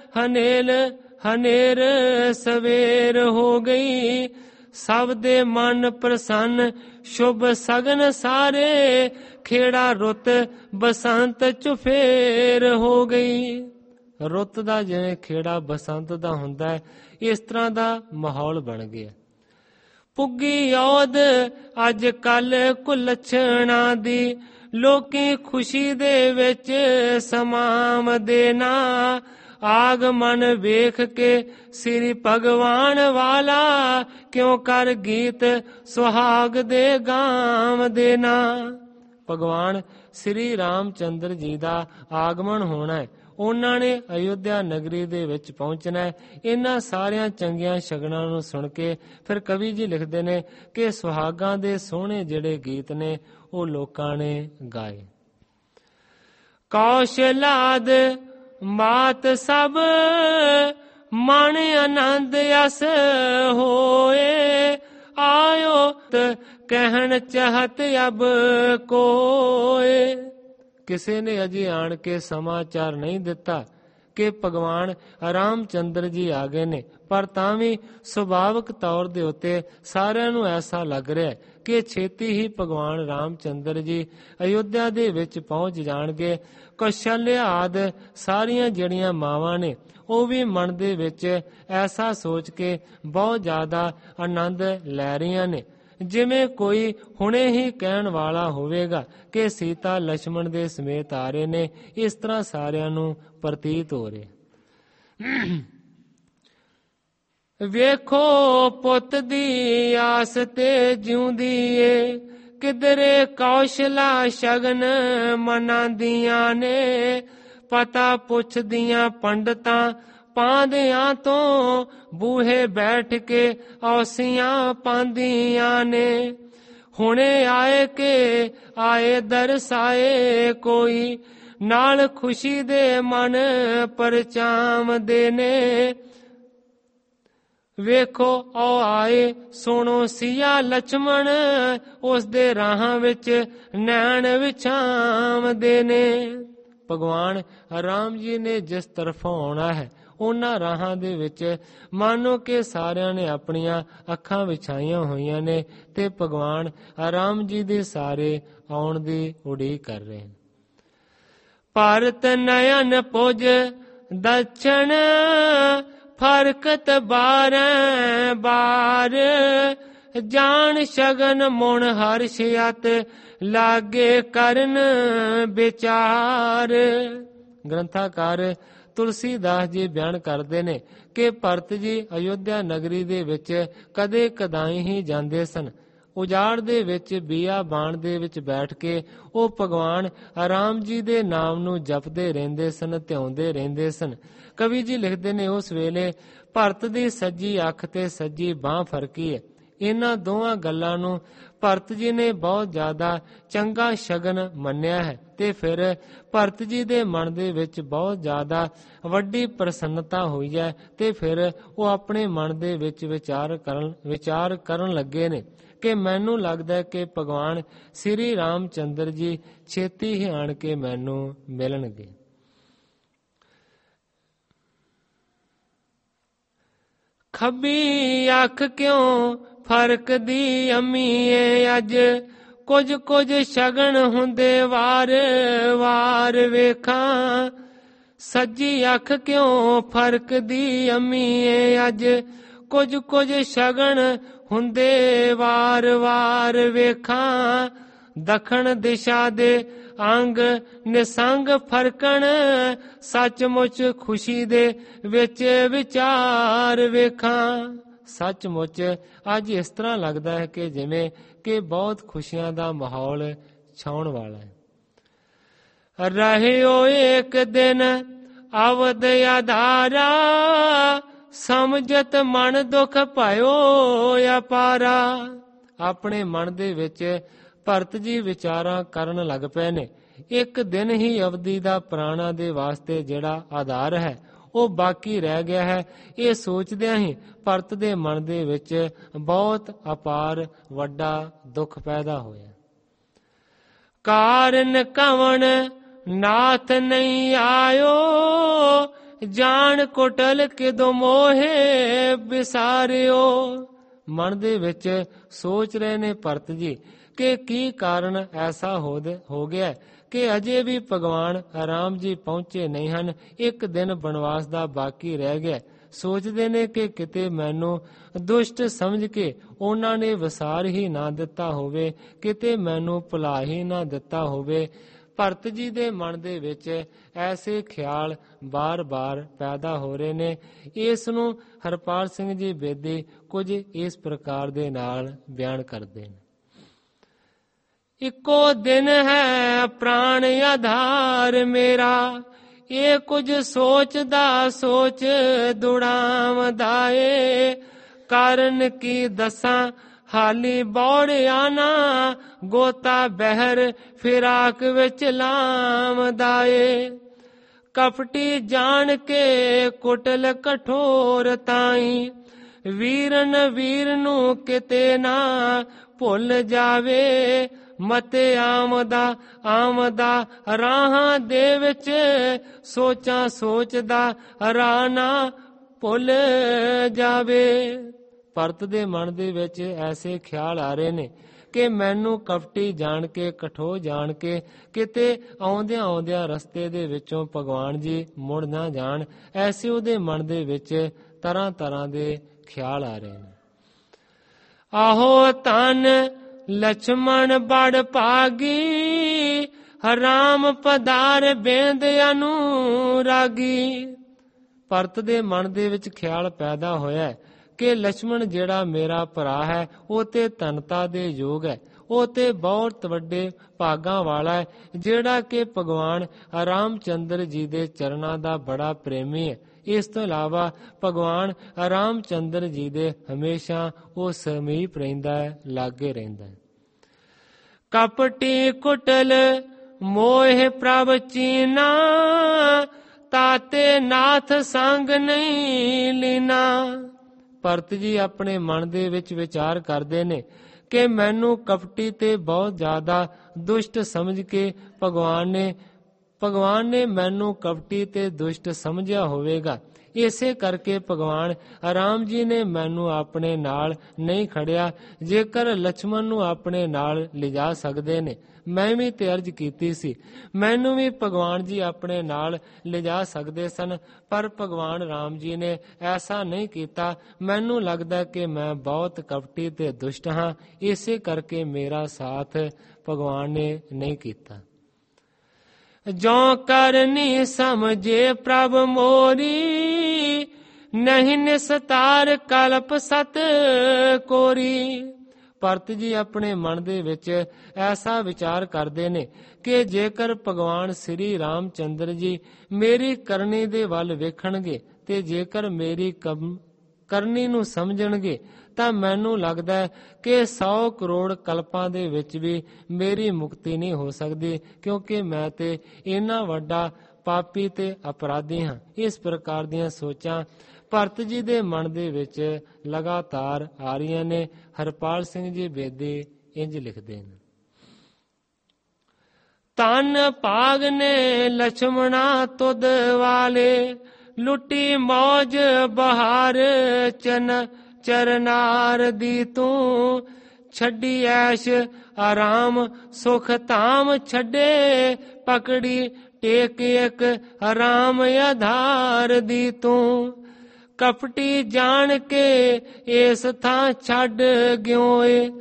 ਹਨੇਰ ਸਵੇਰ ਹੋ ਗਈ, ਸਭ ਦੇ ਮਨ ਪ੍ਰਸੰਨ ਸ਼ੁਭ ਸਗਨ ਸਾਰੇ, ਖੇੜਾ ਰੁੱਤ ਬਸੰਤ ਚ ਫੇਰ ਹੋ ਗਈ। ਰੁੱਤ ਦਾ ਜਿਵੇਂ ਖੇੜਾ ਬਸੰਤ ਦਾ ਹੁੰਦਾ ਹੈ, ਇਸ ਤਰ੍ਹਾਂ ਦਾ ਮਾਹੌਲ ਬਣ ਗਿਆ। ਪੁੱਗੀ ਔਦ ਅੱਜ ਕੱਲ ਕੁਲਛਣਾ ਦੀ, ਲੋਕੀ ਖੁਸ਼ੀ ਦੇ ਵਿੱਚ ਸਮਾਮਦੇ ਨਾ, ਆਗਮਨ ਵੇਖ ਕੇ ਸ੍ਰੀ ਭਗਵਾਨ ਵਾਲਾ, ਕਿਉਂ ਕਰ ਗੀਤ ਸੁਹਾਗ ਦੇ ਗਾਵਦੇ ਨਾ। ਭਗਵਾਨ ਸ੍ਰੀ ਰਾਮ ਚੰਦਰ ਜੀ ਦਾ ਆਗਮਨ ਹੋਣਾ ਹੈ, ਉਹਨਾਂ ਨੇ ਅਯੋਧਿਆ ਨਗਰੀ ਦੇ ਵਿੱਚ ਪਹੁੰਚਣਾ ਹੈ। ਇਹਨਾਂ ਸਾਰਿਆਂ ਚੰਗੀਆਂ ਸ਼ਗਨਾਂ ਨੂੰ ਸੁਣ ਕੇ ਫਿਰ ਕਵੀ ਜੀ ਲਿਖਦੇ ਨੇ ਕਿ ਸੁਹਾਗਾਂ ਦੇ ਸੋਹਣੇ ਜਿਹੜੇ ਗੀਤ ਨੇ ਉਹ ਲੋਕਾਂ ਨੇ ਗਾਏ। ਕੌਸ਼ਲਾਦ ਮਾਤ ਸਭ ਮਨ ਆਨੰਦ ਅਸ ਹੋਏ, ਆਇਓ ਕਹਿਣ ਚਾਹਤ ਅਬ ਕੋਏ। ਕਿਸੇ ਨੇ ਅਜੇ ਆਣ ਕੇ ਸਮਾਚਾਰ ਨਹੀਂ ਦਿੱਤਾ ਕਿ ਭਗਵਾਨ ਰਾਮ ਚੰਦਰ ਜੀ ਆ ਗਏ ਨੇ, ਪਰ ਤਾਂ ਵੀ ਸੁਭਾਵਿਕ ਤੌਰ ਦੇ ਉੱਤੇ ਸਾਰਿਆਂ ਨੂੰ ਐਸਾ ਲੱਗ ਰਿਹਾ ਕਿ ਛੇਤੀ ਹੀ ਭਗਵਾਨ ਰਾਮ ਚੰਦਰ ਜੀ ਅਯੋਧਿਆ ਦੇ ਵਿੱਚ ਪਹੁੰਚ ਜਾਣਗੇ। ਕੌਸ਼ਲਿਆ ਆਦਿ ਸਾਰੀਆਂ ਜਿਹੜੀਆਂ ਮਾਵਾਂ ਨੇ ਉਹ ਵੀ ਮਨ ਦੇ ਵਿੱਚ ਐਸਾ ਸੋਚ ਕੇ ਬਹੁਤ ਜ਼ਿਆਦਾ ਆਨੰਦ ਲੈ ਰਹੀਆਂ ਨੇ, ਜਿਵੇਂ ਕੋਈ ਹੁਣੇ ਹੀ ਕਹਿਣ ਵਾਲਾ ਹੋਵੇਗਾ ਕਿ ਸੀਤਾ ਲక్ష్మణ ਦੇ ਸਮੇਤ ਆ ਰਹੇ ਨੇ। ਇਸ ਤਰ੍ਹਾਂ ਸਾਰਿਆਂ ਨੂੰ ਪ੍ਰਤੀਤ ਹੋ ਰਿਹਾ। ਵੇਖੋ ਪੁੱਤ ਦੀ ਆਸ ਤੇ ਜਿਉਂਦੀ ਏ, ਕਿਧਰੇ ਕੌਸ਼ਲਾ ਸ਼ਗਨ ਮਨਾਂਦੀਆਂ ਨੇ, ਪਤਾ ਪੁੱਛਦੀਆਂ ਪੰਡਤਾਂ ਪਾਂਦਿਆਂ ਤੋਂ, ਬੂਹੇ ਬੈਠ ਕੇ ਔਸੀਆਂ ਪਾਂਦੀਆਂ ਨੇ। ਹੁਣੇ ਆਏ ਦਰਸਾਏ ਕੋਈ, ਨਾਲ ਖੁਸ਼ੀ ਦੇ ਮਨ ਪਰਚਾਵਦੇ ਨੇ। ਵੇਖੋ ਉਹ ਆਏ ਸੁਣੋ ਸੀਆ ਲక్ష్మణ, ਉਸ ਦੇ ਰਾਹਾਂ ਵਿੱਚ ਨੈਣ ਵਿਛਾਵਦੇ ਨੇ। ਭਗਵਾਨ ਰਾਮ ਜੀ ਨੇ ਜਿਸ ਤਰਫੋਂ ਆਉਣਾ ਹੈ ਉਹਨਾਂ ਰਾਹਾਂ ਦੇ ਵਿੱਚ ਮਾਨੋ ਕਿ ਸਾਰਿਆਂ ਨੇ ਆਪਣੀਆਂ ਅੱਖਾਂ ਵਿਛਾਈਆਂ ਹੋਈਆਂ ਨੇ ਤੇ ਭਗਵਾਨ ਰਾਮ ਜੀ ਦੇ ਸਾਰੇ ਆਉਣ ਦੀ ਉਡੀਕ ਕਰ ਰਹੇ ਹਨ। ਭਾਰਤ ਨਯਨ ਪੁਜ ਦਛਣ ਫਰਕਤ ਬਾਰੈ ਬਾਰ ਜਾਣ ਸ਼ਗਨ ਮੁਣ ਹਰਸ਼ ਅਤ ਲਾਗੇ ਕਰਨ ਵਿਚਾਰ। ਗ੍ਰੰਥਾਕਾਰ ਤੁਲਸੀਦਾਸ ਜੀ ਬਿਆਨ ਕਰਦੇ ਨੇ ਕਿ ਭਰਤ ਜੀ ਅਯੋਧਿਆ ਨਗਰੀ ਦੇ ਵਿੱਚ ਕਦੇ ਕਦਾਈ ਹੀ ਜਾਂਦੇ ਸਨ। ਉਜਾੜ ਦੇ ਵਿੱਚ ਬੀਆਬਾਨ ਦੇ ਵਿੱਚ ਬੈਠ ਕੇ ਉਹ ਭਗਵਾਨ ਰਾਮ ਜੀ ਦੇ ਨਾਮ ਨੂੰ ਜਪਦੇ ਰਹਿੰਦੇ ਸਨ, ਧਿਆਉਂਦੇ ਰਹਿੰਦੇ ਸਨ। ਕਵੀ ਜੀ ਲਿਖਦੇ ਨੇ, ਉਸ ਵੇਲੇ ਭਰਤ ਦੀ ਸੱਜੀ ਅੱਖ ਤੇ ਸੱਜੀ ਬਾਂਹ ਫਰਕੀ ਹੈ। ਇਹਨਾਂ ਦੋਵਾਂ ਗੱਲਾਂ ਨੂੰ ਭਰਤ ਜੀ ਨੇ ਬਹੁਤ ਜ਼ਿਆਦਾ ਚੰਗਾ ਸ਼ਗਨ ਮੰਨਿਆ ਹੈ ਤੇ ਫਿਰ ਭਰਤ ਜੀ ਦੇ ਮਨ ਦੇ ਵਿੱਚ ਬਹੁਤ ਜ਼ਿਆਦਾ ਵੱਡੀ ਪ੍ਰਸੰਨਤਾ ਹੋਈ ਹੈ ਤੇ ਫਿਰ ਉਹ ਆਪਣੇ ਮਨ ਦੇ ਵਿੱਚ ਵਿਚਾਰ ਕਰਨ ਲੱਗੇ ਨੇ ਕਿ ਮੈਨੂੰ ਲੱਗਦਾ ਹੈ ਕਿ ਭਗਵਾਨ ਸ੍ਰੀ ਰਾਮ ਚੰਦਰ ਜੀ ਛੇਤੀ ਹੀ ਆਣ ਕੇ ਮੈਨੂੰ ਮਿਲਣਗੇ। ਖੱਬੀ ਅੱਖ ਕਿਉਂ ਫਰਕਦੀ ਅੰਮੀਏ ਅੱਜ ਕੁਝ ਸ਼ਗਨ ਹੁੰਦੇ ਵਾਰ ਵਾਰ ਵੇਖਾਂ। ਸੱਜੀ ਅੱਖ ਕਿਉਂ ਫਰਕਦੀ ਅੰਮੀਏ ਅੱਜ ਕੁਝ ਸ਼ਗਨ ਹੁੰਦੇ ਵਾਰ ਵਾਰ ਵੇਖਾਂ। ਦੱਖਣ ਦਿਸ਼ਾ ਦੇ ਅੰਗ ਨਿਸੰਗ ਫਰਕਣ ਸੱਚਮੁੱਚ ਖੁਸ਼ੀ ਦੇ ਵਿੱਚ ਵਿਚਾਰ ਵੇਖਾਂ। ਸੱਚਮੁੱਚ ਅੱਜ ਇਸ ਤਰ੍ਹਾਂ ਲੱਗਦਾ ਹੈ ਕਿ ਜਿਵੇਂ ਕਿ ਬਹੁਤ ਖੁਸ਼ੀਆਂ ਦਾ ਮਾਹੌਲ ਛਾਉਣ ਵਾਲਾ ਹੈ। ਰਹਿਓ ਇੱਕ ਦਿਨ ਅਵਧ ਆਧਾਰਾ ਸਮਝਤ ਮਨ ਦੁਖ ਭਇਓ ਅਪਾਰਾ। ਆਪਣੇ ਮਨ ਦੇ ਵਿੱਚ ਭਰਤ ਜੀ ਵਿਚਾਰਾਂ ਕਰਨ ਲੱਗ ਪਏ ਨੇ। ਇੱਕ ਦਿਨ ਹੀ ਅਵਧੀ ਦਾ ਪ੍ਰਾਣਾਂ ਦੇ ਵਾਸਤੇ ਜਿਹੜਾ ਆਧਾਰ ਹੈ ਉਹ ਬਾਕੀ ਰਹਿ ਗਿਆ ਹੈ। ਇਹ ਸੋਚਦਿਆਂ ਹੀ ਭਰਤ ਦੇ ਮਨ ਦੇ ਵਿੱਚ ਬਹੁਤ ਅਪਾਰ ਵੱਡਾ ਦੁੱਖ ਪੈਦਾ ਹੋਇਆ। ਕਾਰਨ ਕਵਣ ਨਾਥ ਨਹੀਂ ਆਇਓ ਜਾਣ ਕੁਟਲ ਕਿਦੋਂ ਮੋਹੇ ਵਿਸਾਰਿਓ। ਮਨ ਦੇ ਵਿੱਚ ਸੋਚ ਰਹੇ ਨੇ ਭਰਤ ਜੀ ਕਿ ਕੀ ਕਾਰਨ ਐਸਾ ਹੋ ਗਿਆ ਕਿ ਅਜੇ ਵੀ ਭਗਵਾਨ ਰਾਮ ਜੀ ਪਹੁੰਚੇ ਨਹੀਂ ਹਨ। ਇੱਕ ਦਿਨ ਬਨਵਾਸ ਦਾ ਬਾਕੀ ਰਹਿ ਗਿਆ। ਸੋਚਦੇ ਨੇ ਕਿ ਕਿਤੇ ਮੈਨੂੰ ਦੁਸ਼ਟ ਸਮਝ ਕੇ ਉਹਨਾਂ ਨੇ ਵਿਸਾਰ ਹੀ ਨਾ ਦਿੱਤਾ ਹੋਵੇ, ਕਿਤੇ ਮੈਨੂੰ ਭੁਲਾ ਹੀ ਨਾ ਦਿੱਤਾ ਹੋਵੇ। ਭਰਤ ਜੀ ਦੇ ਮਨ ਦੇ ਵਿੱਚ ਐਸੇ ਖਿਆਲ ਬਾਰ-ਬਾਰ ਪੈਦਾ ਹੋ ਰਹੇ ਨੇ। ਇਸ ਨੂੰ ਹਰਪਾਲ ਸਿੰਘ ਜੀ ਬੇਦੀ ਕੁਝ ਇਸ ਪ੍ਰਕਾਰ ਦੇ ਨਾਲ ਬਿਆਨ ਕਰਦੇ ਨੇ। ਇੱਕੋ ਦਿਨ ਹੈ ਪ੍ਰਾਣ ਆਧਾਰ ਮੇਰਾ ਇਹ ਕੁਝ ਸੋਚਦਾ ਸੋਚ ਦੁੜਾਵਦਾ ਏ। ਕਾਰਨ ਕੀ ਦੱਸਾਂ ਹਾਲੀ ਬੌੜਿਆ ਨਾ ਗੋਤਾ ਬਹਿਰ ਫਿਰਾਕ ਵਿੱਚ ਲਾਵਦਾ ਏ। ਕਪਟੀ ਜਾਣ ਕੇ ਕੁਟਲ ਕਠੋਰ ਤਾਈ ਵੀਰ ਨੂੰ ਕਿਤੇ ਨਾ ਭੁੱਲ ਜਾਵੇ। ਮਤੇ ਆਮਦਾ ਰਾਹਾਂ ਦੇ ਵਿੱਚ ਸੋਚਦਾ ਰਾਹ ਨਾ ਭੁੱਲ ਜਾਵੇ। ਭਰਤ ਦੇ ਮਨ ਦੇ ਵਿੱਚ ਐਸੇ ਖਿਆਲ ਆ ਰਹੇ ਨੇ ਕਿ ਮੈਨੂੰ ਕਪਟੀ ਜਾਣ ਕੇ ਕਠੋਰ ਜਾਣ ਕੇ ਕਿਤੇ ਆਉਂਦਿਆਂ ਰਸਤੇ ਦੇ ਵਿੱਚੋਂ ਭਗਵਾਨ ਜੀ ਮੁੜ ਨਾ ਜਾਣ। ਐਸੇ ਉਹਦੇ ਮਨ ਦੇ ਵਿੱਚ ਤਰ੍ਹਾਂ ਦੇ ਖਿਆਲ ਆ ਰਹੇ ਨੇ। ਆਹੋ ਧਨ ਲਛਮਣ ਬੜ ਭਾਗੀ ਰਾਮ ਪਧਾਰ ਬੇਂਦ ਅਨੁਰਾਗੀ। ਭਰਤ ਦੇ ਮਨ ਦੇ ਵਿੱਚ ਖਿਆਲ ਪੈਦਾ ਹੋਇਆ ਕਿ ਲਛਮਣ ਜਿਹੜਾ ਮੇਰਾ ਭਰਾ ਹੈ ਉਹ ਤੇ ਧਨਤਾ ਦੇ ਯੋਗ ਹੈ, ਉਹ ਤੇ ਬਹੁਤ ਵੱਡੇ ਭਾਗਾਂ ਵਾਲਾ ਹੈ, ਜਿਹੜਾ ਕਿ ਭਗਵਾਨ ਰਾਮ ਚੰਦਰ ਜੀ ਦੇ ਚਰਨਾਂ ਦਾ ਬੜਾ ਪ੍ਰੇਮੀ ਹੈ। ਇਸ ਤੋਂ ਇਲਾਵਾ ਭਗਵਾਨ ਰਾਮ ਚੰਦਰ ਜੀ ਦੇ ਹਮੇਸ਼ਾ ਉਹ ਸਮੀਪ ਰਹਿੰਦਾ ਹੈ, ਲਾਗੇ ਰਹਿੰਦਾ ਹੈ। ਕਪਟੀ ਕੁਟਲ ਮੋਹ ਪ੍ਰਭ ਚੀਨਾ ਤਾਤੇ ਨਾਥ ਸੰਗ ਨਹੀਂ ਲੀਨਾ। ਭਰਤ ਜੀ ਆਪਣੇ ਮਨ ਦੇ ਵਿੱਚ ਵਿਚਾਰ ਕਰਦੇ ਨੇ ਕਿ ਮੈਨੂੰ ਕਪਟੀ ਤੇ ਬਹੁਤ ਜ਼ਿਆਦਾ ਦੁਸ਼ਟ ਸਮਝ ਕੇ ਭਗਵਾਨ ਨੇ ਮੈਨੂੰ ਕਪਟੀ ਤੇ ਦੁਸ਼ਟ ਸਮਝਿਆ ਹੋਵੇਗਾ, ਇਸੇ ਕਰਕੇ ਭਗਵਾਨ ਰਾਮ ਜੀ ਨੇ ਮੈਨੂੰ ਆਪਣੇ ਨਾਲ ਨਹੀਂ ਖੜਿਆ। ਜੇਕਰ ਲਛਮਣ ਨੂੰ ਆਪਣੇ ਨਾਲ ਲਿਜਾ ਸਕਦੇ ਨੇ, ਮੈਂ ਵੀ ਤੇ ਅਰਜ਼ ਕੀਤੀ ਸੀ, ਮੈਨੂੰ ਵੀ ਭਗਵਾਨ ਜੀ ਆਪਣੇ ਨਾਲ ਲਿਜਾ ਸਕਦੇ ਸਨ, ਪਰ ਭਗਵਾਨ ਰਾਮ ਜੀ ਨੇ ਐਸਾ ਨਹੀਂ ਕੀਤਾ। ਮੈਨੂੰ ਲੱਗਦਾ ਕਿ ਮੈਂ ਬਹੁਤ ਕਪਟੀ ਤੇ ਦੁਸ਼ਟ ਹਾਂ, ਇਸੇ ਕਰਕੇ ਮੇਰਾ ਸਾਥ ਭਗਵਾਨ ਨੇ ਨਹੀਂ ਕੀਤਾ। ਜੋ ਕਰਨੀ ਸਮਝੇ ਪ੍ਰਭ ਮੋਰੀ, ਨਹੀਂ ਨਿਸਤਾਰ ਕਲਪ ਸਤ ਕੋਰੀ। ਭਰਤ ਜੀ ਆਪਣੇ ਮਨ ਦੇ ਵਿੱਚ ਐਸਾ ਵਿਚਾਰ ਕਰਦੇ ਨੇ ਕਿ ਜੇਕਰ ਭਗਵਾਨ ਸ੍ਰੀ ਰਾਮ ਚੰਦਰ ਜੀ ਮੇਰੀ ਕਰਨੀ ਦੇ ਵੱਲ ਵੇਖਣਗੇ ਤੇ ਜੇਕਰ ਮੇਰੀ ਕਰਨੀ ਨੂੰ ਸਮਝਣਗੇ ਤਾਂ ਮੈਨੂੰ ਲੱਗਦਾ ਹੈ ਕਿ 100 ਕਰੋੜ ਕਲਪਾਂ ਦੇ ਵਿੱਚ ਵੀ ਮੇਰੀ ਮੁਕਤੀ ਨਹੀਂ ਹੋ ਸਕਦੀ, ਕਿਉਂਕਿ ਮੈਂ ਤੇ ਇੰਨਾ ਵੱਡਾ ਪਾਪੀ ਤੇ ਅਪਰਾਧੀ ਹਾਂ। ਇਸ ਪ੍ਰਕਾਰ ਦੀਆਂ ਸੋਚਾਂ ਭਰਤ ਜੀ ਦੇ ਮਨ ਦੇ ਵਿੱਚ ਲਗਾਤਾਰ ਆ ਰਹੀਆਂ ਨੇ। ਹਰਪਾਲ ਸਿੰਘ ਜੀ ਬੇਦੀ ਇੰਜ ਲਿਖਦੇ ਨੇ, ਧਨ ਭਾਗ ਨੇ ਲਛਮਣਾ ਤੁਧ ਵਾਲੇ, ਲੁੱਟੀ ਮੌਜ ਬਹਾਰ ਚਰਨਾਰ ਦੀ ਤੂੰ, ਛੱਡੀ ਐਸ਼ ਆਰਾਮ ਸੁਖ ਧਾਮ ਛੱਡੇ, ਪਕੜੀ ਟੇਕ ਇੱਕ ਆਰਾਮ ਆਧਾਰ ਦੀ ਤੂੰ। ਕਪਟੀ ਜਾਣ ਕੇ ਇਸ ਥਾਂ ਛੱਡ ਗਿਓ ਏ,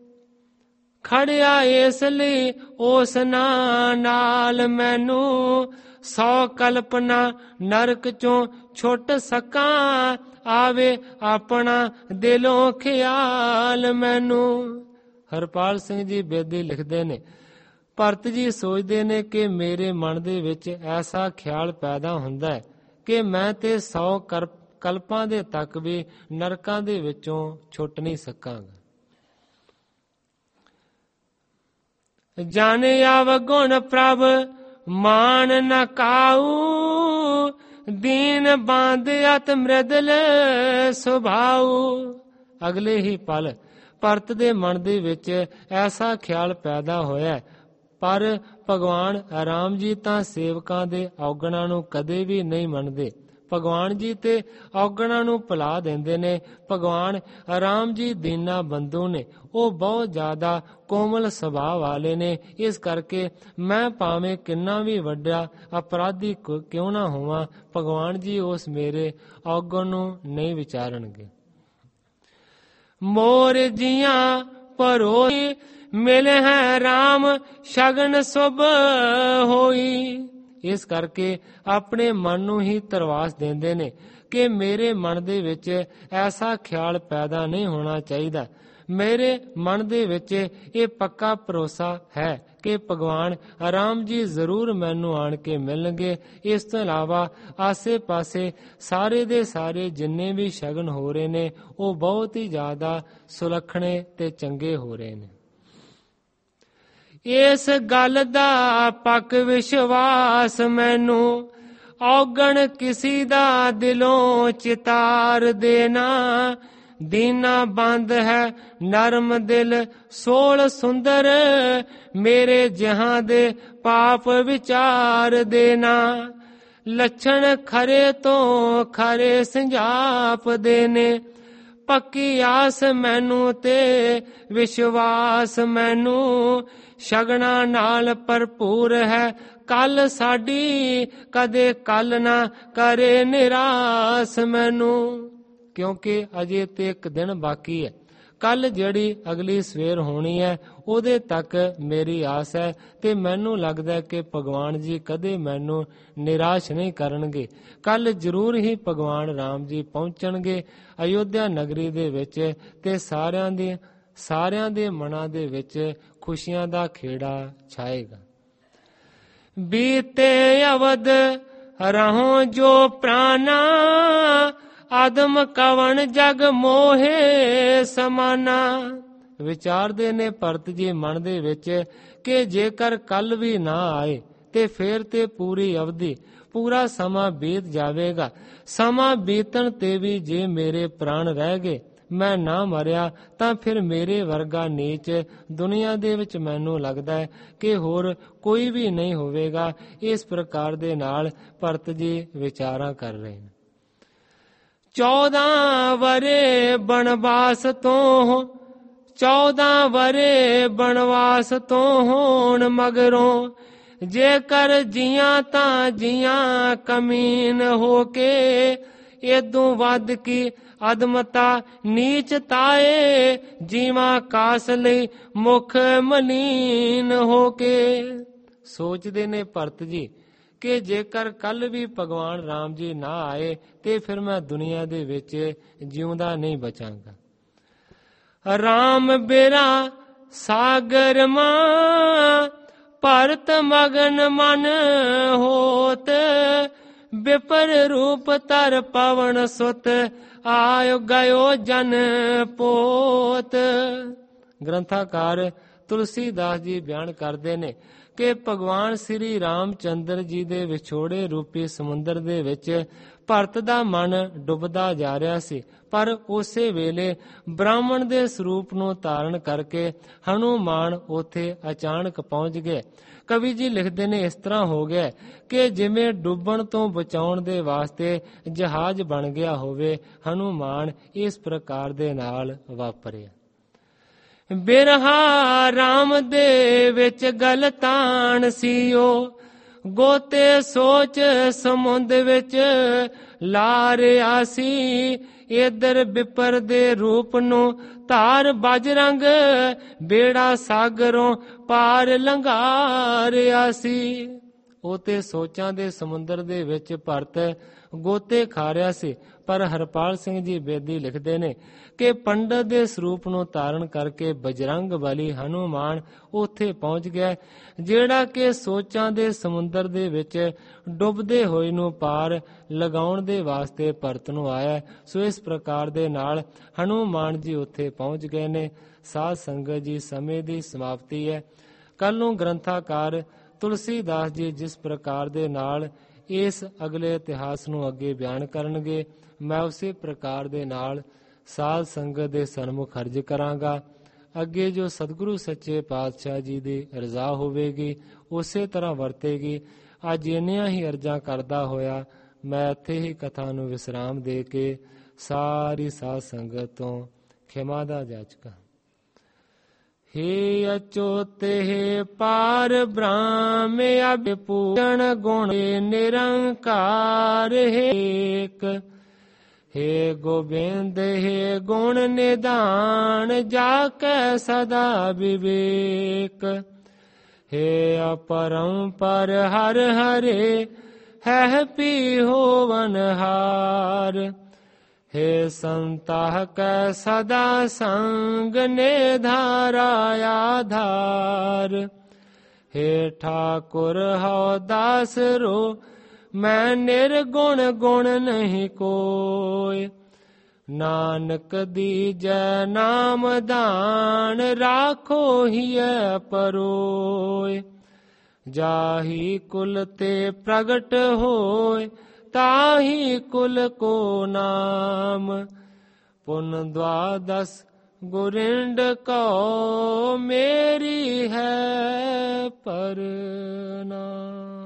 ਖੜਿਆ ਇਸ ਲਈ ਉਸ ਨਾਲ ਮੈਨੂੰ, 100 ਕਲਪਨਾ ਨਰਕ ਚੋਂ ਛੁੱਟ ਸਕਾਂ, ਆਵੇ ਆਪਣਾ ਦਿਲੋਂ ਖਿਆਲ ਮੈਨੂੰ। ਹਰਪਾਲ ਸਿੰਘ ਜੀ ਬੇਦੀ ਲਿਖਦੇ ਨੇ, ਭਰਤ ਜੀ ਸੋਚਦੇ ਨੇ ਕਿ ਮੇਰੇ ਮਨ ਦੇ ਵਿੱਚ ਐਸਾ ਖਿਆਲ ਪੈਦਾ ਹੁੰਦਾ ਹੈ ਕਿ ਮੈਂ ਤੇ 100 ਕਲਪਾਂ ਦੇ ਤੱਕ ਵੀ ਨਰਕਾਂ ਦੇ ਵਿੱਚੋਂ ਛੁੱਟ ਨਹੀਂ ਸਕਾਂਗਾ। ਜਾਣੇ ਅਵਗੁਣ ਪ੍ਰਭ ਮਾਨ ਨ ਕਾਊ, ਦੀਨ ਬਾਂਧ ਅਤ ਮ੍ਰਿਦਲ ਸੁਭਾਉ। ਅਗਲੇ ਹੀ ਪਲ ਭਰਤ ਦੇ ਮਨ ਦੇ ਵਿੱਚ ਐਸਾ ਖਿਆਲ ਪੈਦਾ ਹੋਇਆ, ਪਰ ਭਗਵਾਨ ਰਾਮ ਜੀ ਤਾਂ ਸੇਵਕਾਂ ਦੇ ਔਗਣਾਂ ਨੂੰ ਕਦੇ ਵੀ ਨਹੀਂ ਮੰਨਦੇ। ਭਗਵਾਨ ਜੀ ਤੇ ਔਗਣਾਂ ਨੂੰ ਭੁਲਾ ਦਿੰਦੇ ਨੇ। ਭਗਵਾਨ ਰਾਮ ਜੀ ਦੀਨਾ ਬੰਧੂ ਨੇ, ਉਹ ਬਹੁਤ ਜ਼ਿਆਦਾ ਕੋਮਲ ਸੁਭਾਅ ਵਾਲੇ ਨੇ। ਇਸ ਕਰਕੇ ਮੈਂ ਭਾਵੇਂ ਕਿੰਨਾ ਵੀ ਵੱਡਾ ਅਪਰਾਧੀ ਕਿਉਂ ਨਾ ਹੋਵਾਂ, ਭਗਵਾਨ ਜੀ ਉਸ ਮੇਰੇ ਔਗਣ ਨੂੰ ਨਹੀਂ ਵਿਚਾਰਨਗੇ। ਮੋਰ ਜੀਆਂ ਪਰੋਈ ਮਿਲੇ ਹੈ ਰਾਮ, ਸ਼ਗਨ ਸੁਭ ਹੋਈ। ਇਸ ਕਰਕੇ ਆਪਣੇ ਮਨ ਨੂੰ ਹੀ ਧਰਵਾਸ ਦਿੰਦੇ ਨੇ ਕਿ ਮੇਰੇ ਮਨ ਦੇ ਵਿੱਚ ਐਸਾ ਖਿਆਲ ਪੈਦਾ ਨਹੀਂ ਹੋਣਾ ਚਾਹੀਦਾ। ਮੇਰੇ ਮਨ ਦੇ ਵਿੱਚ ਇਹ ਪੱਕਾ ਭਰੋਸਾ ਹੈ ਕਿ ਭਗਵਾਨ ਰਾਮ ਜੀ ਜ਼ਰੂਰ ਮੈਨੂੰ ਆਣ ਕੇ ਮਿਲਣਗੇ। ਇਸ ਤੋਂ ਇਲਾਵਾ ਆਸੇ ਪਾਸੇ ਸਾਰੇ ਦੇ ਸਾਰੇ ਜਿੰਨੇ ਵੀ ਸ਼ਗਨ ਹੋ ਰਹੇ ਨੇ, ਉਹ ਬਹੁਤ ਹੀ ਜ਼ਿਆਦਾ ਸੁਲੱਖਣੇ ਤੇ ਚੰਗੇ ਹੋ ਰਹੇ ਨੇ। ਇਸ ਗੱਲ ਦਾ ਪੱਕ ਵਿਸ਼ਵਾਸ ਮੈਨੂੰ, ਔਗਣ ਕਿਸੀ ਦਾ ਦਿਲੋਂ ਚਿਤਾਰ ਦੇਣਾ। ਦੀਨਾ ਬੰਦ ਹੈ ਨਰਮ ਦਿਲ ਸੋਲ ਸੁੰਦਰ, ਮੇਰੇ ਜਹਾਂ ਦੇ ਪਾਪ ਵਿਚਾਰ ਦੇਣਾ। ਲੱਛਣ ਖਰੇ ਤੋਂ ਖਰੇ ਸੰਜਾਪ ਦੇਨੇ, ਪੱਕੀ ਆਸ ਮੈਨੂੰ ਤੇ ਵਿਸ਼ਵਾਸ ਮੈਨੂੰ। ਸ਼ਗਨਾਂ ਨਾਲ ਭਰਪੂਰ ਹੈ ਕੱਲ ਸਾਡੀ, ਕਦੇ ਕੱਲ ਨਾ ਕਰੇ ਨਿਰਾਸ ਮੈਨੂੰ। ਕਿਉਂਕਿ ਅਜੇ ਤੇ ਇੱਕ ਦਿਨ ਬਾਕੀ ਹੈ। ਕੱਲ ਜਿਹੜੀ ਅਗਲੀ ਸਵੇਰ ਹੋਣੀ ਹੈ, ਉਹਦੇ ਤੱਕ ਮੇਰੀ ਆਸ ਹੈ ਤੇ ਮੈਨੂੰ ਲੱਗਦਾ ਕਿ ਭਗਵਾਨ ਜੀ ਕਦੇ ਮੈਨੂੰ ਨਿਰਾਸ਼ ਨਹੀਂ ਕਰਨਗੇ। ਕੱਲ ਜ਼ਰੂਰ ਹੀ ਭਗਵਾਨ ਰਾਮ ਜੀ ਪਹੁੰਚਣਗੇ ਅਯੋਧਿਆ ਨਗਰੀ ਦੇ ਵਿੱਚ ਤੇ ਸਾਰਿਆਂ ਦੇ ਮਨਾਂ ਦੇ ਵਿੱਚ ਖੁਸ਼ੀਆਂ ਦਾ ਖੇੜਾ ਛਾਏਗਾ। ਬੀਤੇ ਅਵਧ ਰਹੋ ਜੋ ਪ੍ਰਾਨਾ, ਆਦਮ ਕਵਣ ਜਗ ਮੋਹੇ ਸਮਾਨਾ। ਵਿਚਾਰਦੇ ਨੇ ਭਰਤ ਜੀ ਮਨ ਦੇ ਵਿੱਚ ਕਿ ਜੇਕਰ ਕੱਲ ਵੀ ਨਾ ਆਏ ਤੇ ਫੇਰ ਤੇ ਪੂਰੀ ਅਵਧੀ ਪੂਰਾ ਸਮਾਂ ਬੀਤ ਜਾਵੇਗਾ। ਸਮਾਂ ਬੀਤਣ ਤੇ ਵੀ ਜੇ ਮੇਰੇ ਪ੍ਰਾਣ ਰਹਿ ਗਏ, ਮੈਂ ਨਾ ਮਰਿਆ, ਤਾਂ ਫਿਰ ਮੇਰੇ ਵਰਗਾ ਨੀਚ ਦੁਨੀਆ ਦੇ ਵਿੱਚ ਮੈਨੂੰ ਲੱਗਦਾ ਹੈ ਕਿ ਹੋਰ ਕੋਈ ਵੀ ਨਹੀਂ ਹੋਵੇਗਾ। ਇਸ ਪ੍ਰਕਾਰ ਦੇ ਨਾਲ ਭਰਤ ਜੀ ਵਿਚਾਰਾਂ ਕਰ ਰਹੇ ਨੇ। 14 ਵਰੇ ਬਣਵਾਸ ਤੋਂ 14 ਵਰੇ ਬਣਵਾਸ ਤੋਂ ਹੋਣ ਮਗਰੋਂ, ਜੇਕਰ ਜੀਆਂ ਤਾਂ ਜੀਆਂ ਕਮੀਨ ਹੋ ਕੇ, ਏਦੋਂ ਵੱਧ ਕੀ ਅਦਮਤਾ ਨੀਚਤਾਏ, ਜੀਵਾਂ ਕਾਸ ਲਈ ਮੁਖ ਮਲੀਨ ਹੋ ਕੇ। ਸੋਚਦੇ ਨੇ ਭਰਤ ਜੀ ਕਿ ਜੇਕਰ ਕੱਲ ਵੀ ਭਗਵਾਨ ਰਾਮ ਜੀ ਨਾ ਆਏ ਤੇ ਫਿਰ ਮੈਂ ਦੁਨੀਆ ਦੇ ਵਿੱਚ ਜਿਉਂਦਾ ਨਹੀਂ ਬਚਾਂਗਾ। ਰਾਮ ਬੇਰਾ ਸਾਗਰ ਮਾਂ ਭਰਤ ਮਗਨ ਮਨ ਹੋਤ, ਬਿਪਰ ਰੂਪ ਤਰ ਪਵਨ ਸੁਤ, ਆਇਓ ਗਇਓ ਜਨ ਪੋਤ। ਗ੍ਰੰਥਾਕਾਰ ਤੁਲਸੀਦਾਸ ਜੀ ਬਿਆਨ ਕਰਦੇ ਨੇ ਕਿ ਭਗਵਾਨ ਸ੍ਰੀ ਰਾਮ ਚੰਦਰ ਜੀ ਦੇ ਵਿਛੋੜੇ ਰੂਪੀ ਸਮੁੰਦਰ ਦੇ ਵਿੱਚ ਭਰਤ ਦਾ ਮਨ ਡੁੱਬਦਾ ਜਾ ਰਿਹਾ ਸੀ, ਪਰ ਉਸੇ ਵੇਲੇ ਬ੍ਰਾਹਮਣ ਦੇ ਸਰੂਪ ਨੂੰ ਧਾਰਨ ਕਰਕੇ ਹਨੂਮਾਨ ਉੱਥੇ ਅਚਾਨਕ ਪਹੁੰਚ ਗਏ। ਕਵੀ ਜੀ ਲਿਖਦੇ ਨੇ ਇਸ ਤਰ੍ਹਾਂ ਹੋ ਗਿਆ ਕਿ ਜਿਵੇਂ ਡੁੱਬਣ ਤੋਂ ਬਚਾਉਣ ਦੇ ਵਾਸਤੇ ਜਹਾਜ਼ ਬਣ ਗਿਆ ਹੋਵੇ, ਹਨੂਮਾਨ ਇਸ ਪ੍ਰਕਾਰ ਦੇ ਨਾਲ ਵਾਪਰਿਆ। ਬਿਰਹਾ ਰਾਮ ਦੇ ਵਿੱਚ ਗਲਤਾਨ ਸੀਓ, ਗੋਤੇ ਸੋਚ ਸਮੁੰਦ ਵਿੱਚ ਲਾ ਰਿਹਾ ਸੀ, ਇਧਰ ਬਿਪਰ ਦੇ ਰੂਪ ਨੂੰ ਧਾਰ ਬਜਰੰਗ, ਬੇੜਾ ਸਾਗਰੋਂ ਪਾਰ ਲੰਘਾ ਰਿਹਾ ਸੀ। ਉਹ ਤੇ ਸੋਚਾਂ ਦੇ ਸਮੁੰਦਰ ਦੇ ਵਿੱਚ ਭਰਤ ਗੋਤੇ ਖਾ ਰਿਹਾ ਸੀ, ਪਰ ਹਰਪਾਲ ਸਿੰਘ ਜੀ ਬੇਦੀ ਲਿਖਦੇ ਨੇ ਕਿ ਪੰਡਤ ਦੇ ਸਰੂਪ ਨੂੰ ਧਾਰਨ ਕਰਕੇ ਬਜਰੰਗ ਬਲੀ ਹਨੂਮਾਨ ਉੱਥੇ ਪਹੁੰਚ ਗਿਆ, ਜਿਹੜਾ ਕਿ ਸੋਚਾਂ ਦੇ ਸਮੁੰਦਰ ਦੇ ਵਿੱਚ ਡੁੱਬਦੇ ਹੋਏ ਨੂੰ ਪਾਰ ਲਗਾਉਣ ਦੇ ਵਾਸਤੇ ਭਰਤ ਨੂੰ ਆਇਆ। ਸੋ ਇਸ ਪ੍ਰਕਾਰ ਦੇ ਨਾਲ ਹਨੂਮਾਨ ਜੀ ਉੱਥੇ ਪਹੁੰਚ ਗਏ ਨੇ। ਸਾਧ ਸੰਗਤ ਜੀ, ਸਮੇਂ ਦੀ ਸਮਾਪਤੀ ਹੈ। ਕੱਲ ਨੂੰ ਗ੍ਰੰਥਾਕਾਰ ਤੁਲਸੀਦਾਸ ਜੀ ਜਿਸ ਪ੍ਰਕਾਰ ਦੇ ਨਾਲ ਇਸ ਅਗਲੇ ਇਤਿਹਾਸ ਨੂੰ ਅੱਗੇ ਬਿਆਨ ਕਰਨਗੇ, ਮੈਂ ਉਸੇ ਪ੍ਰਕਾਰ ਦੇ ਨਾਲ ਸਾਧ ਸੰਗਤ ਦੇ ਸਨਮੁਖ ਅਰਜ ਕਰਾਂਗਾ। ਅੱਗੇ ਜੋ ਸਤਿਗੁਰੂ ਸੱਚੇ ਪਾਤਸ਼ਾਹ ਜੀ ਦੀ ਰਜ਼ਾ ਹੋਵੇਗੀ ਉਸੇ ਤਰ੍ਹਾਂ ਵਰਤੇਗੀ। ਅੱਜ ਇੰਨੀਆਂ ਹੀ ਅਰਜ਼ਾਂ ਕਰਦਾ ਹੋਇਆ ਮੈਂ ਇੱਥੇ ਹੀ ਕਥਾ ਨੂੰ ਵਿਸਰਾਮ ਦੇ ਕੇ ਸਾਰੀ ਸਾਧ ਸੰਗਤ ਤੋਂ ਖਿਮਾ ਦਾ ਜਾਚਕਾਂ। ਹੇ ਅਚੋਤੇ ਹੇ ਪਾਰ ਬ੍ਰਹਮ ਅਭਿ ਪੂਰਨ ਗੁਣ ਨਿਰੰਕਾਰ ਏਕ, ਹੇ ਗੋਬਿੰਦ ਹੇ ਗੁਣ ਨਿਧਾਨ ਜਾ ਕੈ ਸਦਾ ਵਿਵੇਕ, ਹੇ ਅਪਰੰਪਰ ਹਰ ਹਰੇ ਹੈ ਪੀ ਹੋਵਨ ਹਾਰ, ਹੇ ਸੰਤਾਹ ਕੈ ਸਦਾ ਸੰਗ ਨੇ ਧਾਰਾ ਆਧਾਰ, ਹੇ ਠਾਕੁਰ ਹਉ ਦਾਸ रो ਮੈਂ ਨਿਰਗੁਣ ਗੁਣ ਨਹੀਂ ਕੋਇ, ਨਾਨਕ ਦੀਜੈ ਨਾਮ ਦਾਨ ਰਾਖੋ ਹੀਐ ਪਰੋਇ, ਜਾਹੀ ਕੁਲ ਤੇ ਪ੍ਰਗਟ ਹੋਇ ਤਾਹੀ ਕੁਲ ਕੋ ਨਾਮ, ਪੁਨ ਦਵਾਦਸ ਗੁਰਿੰਡ ਕਉ ਮੇਰੀ ਹੈ ਪਰਨਾਮ।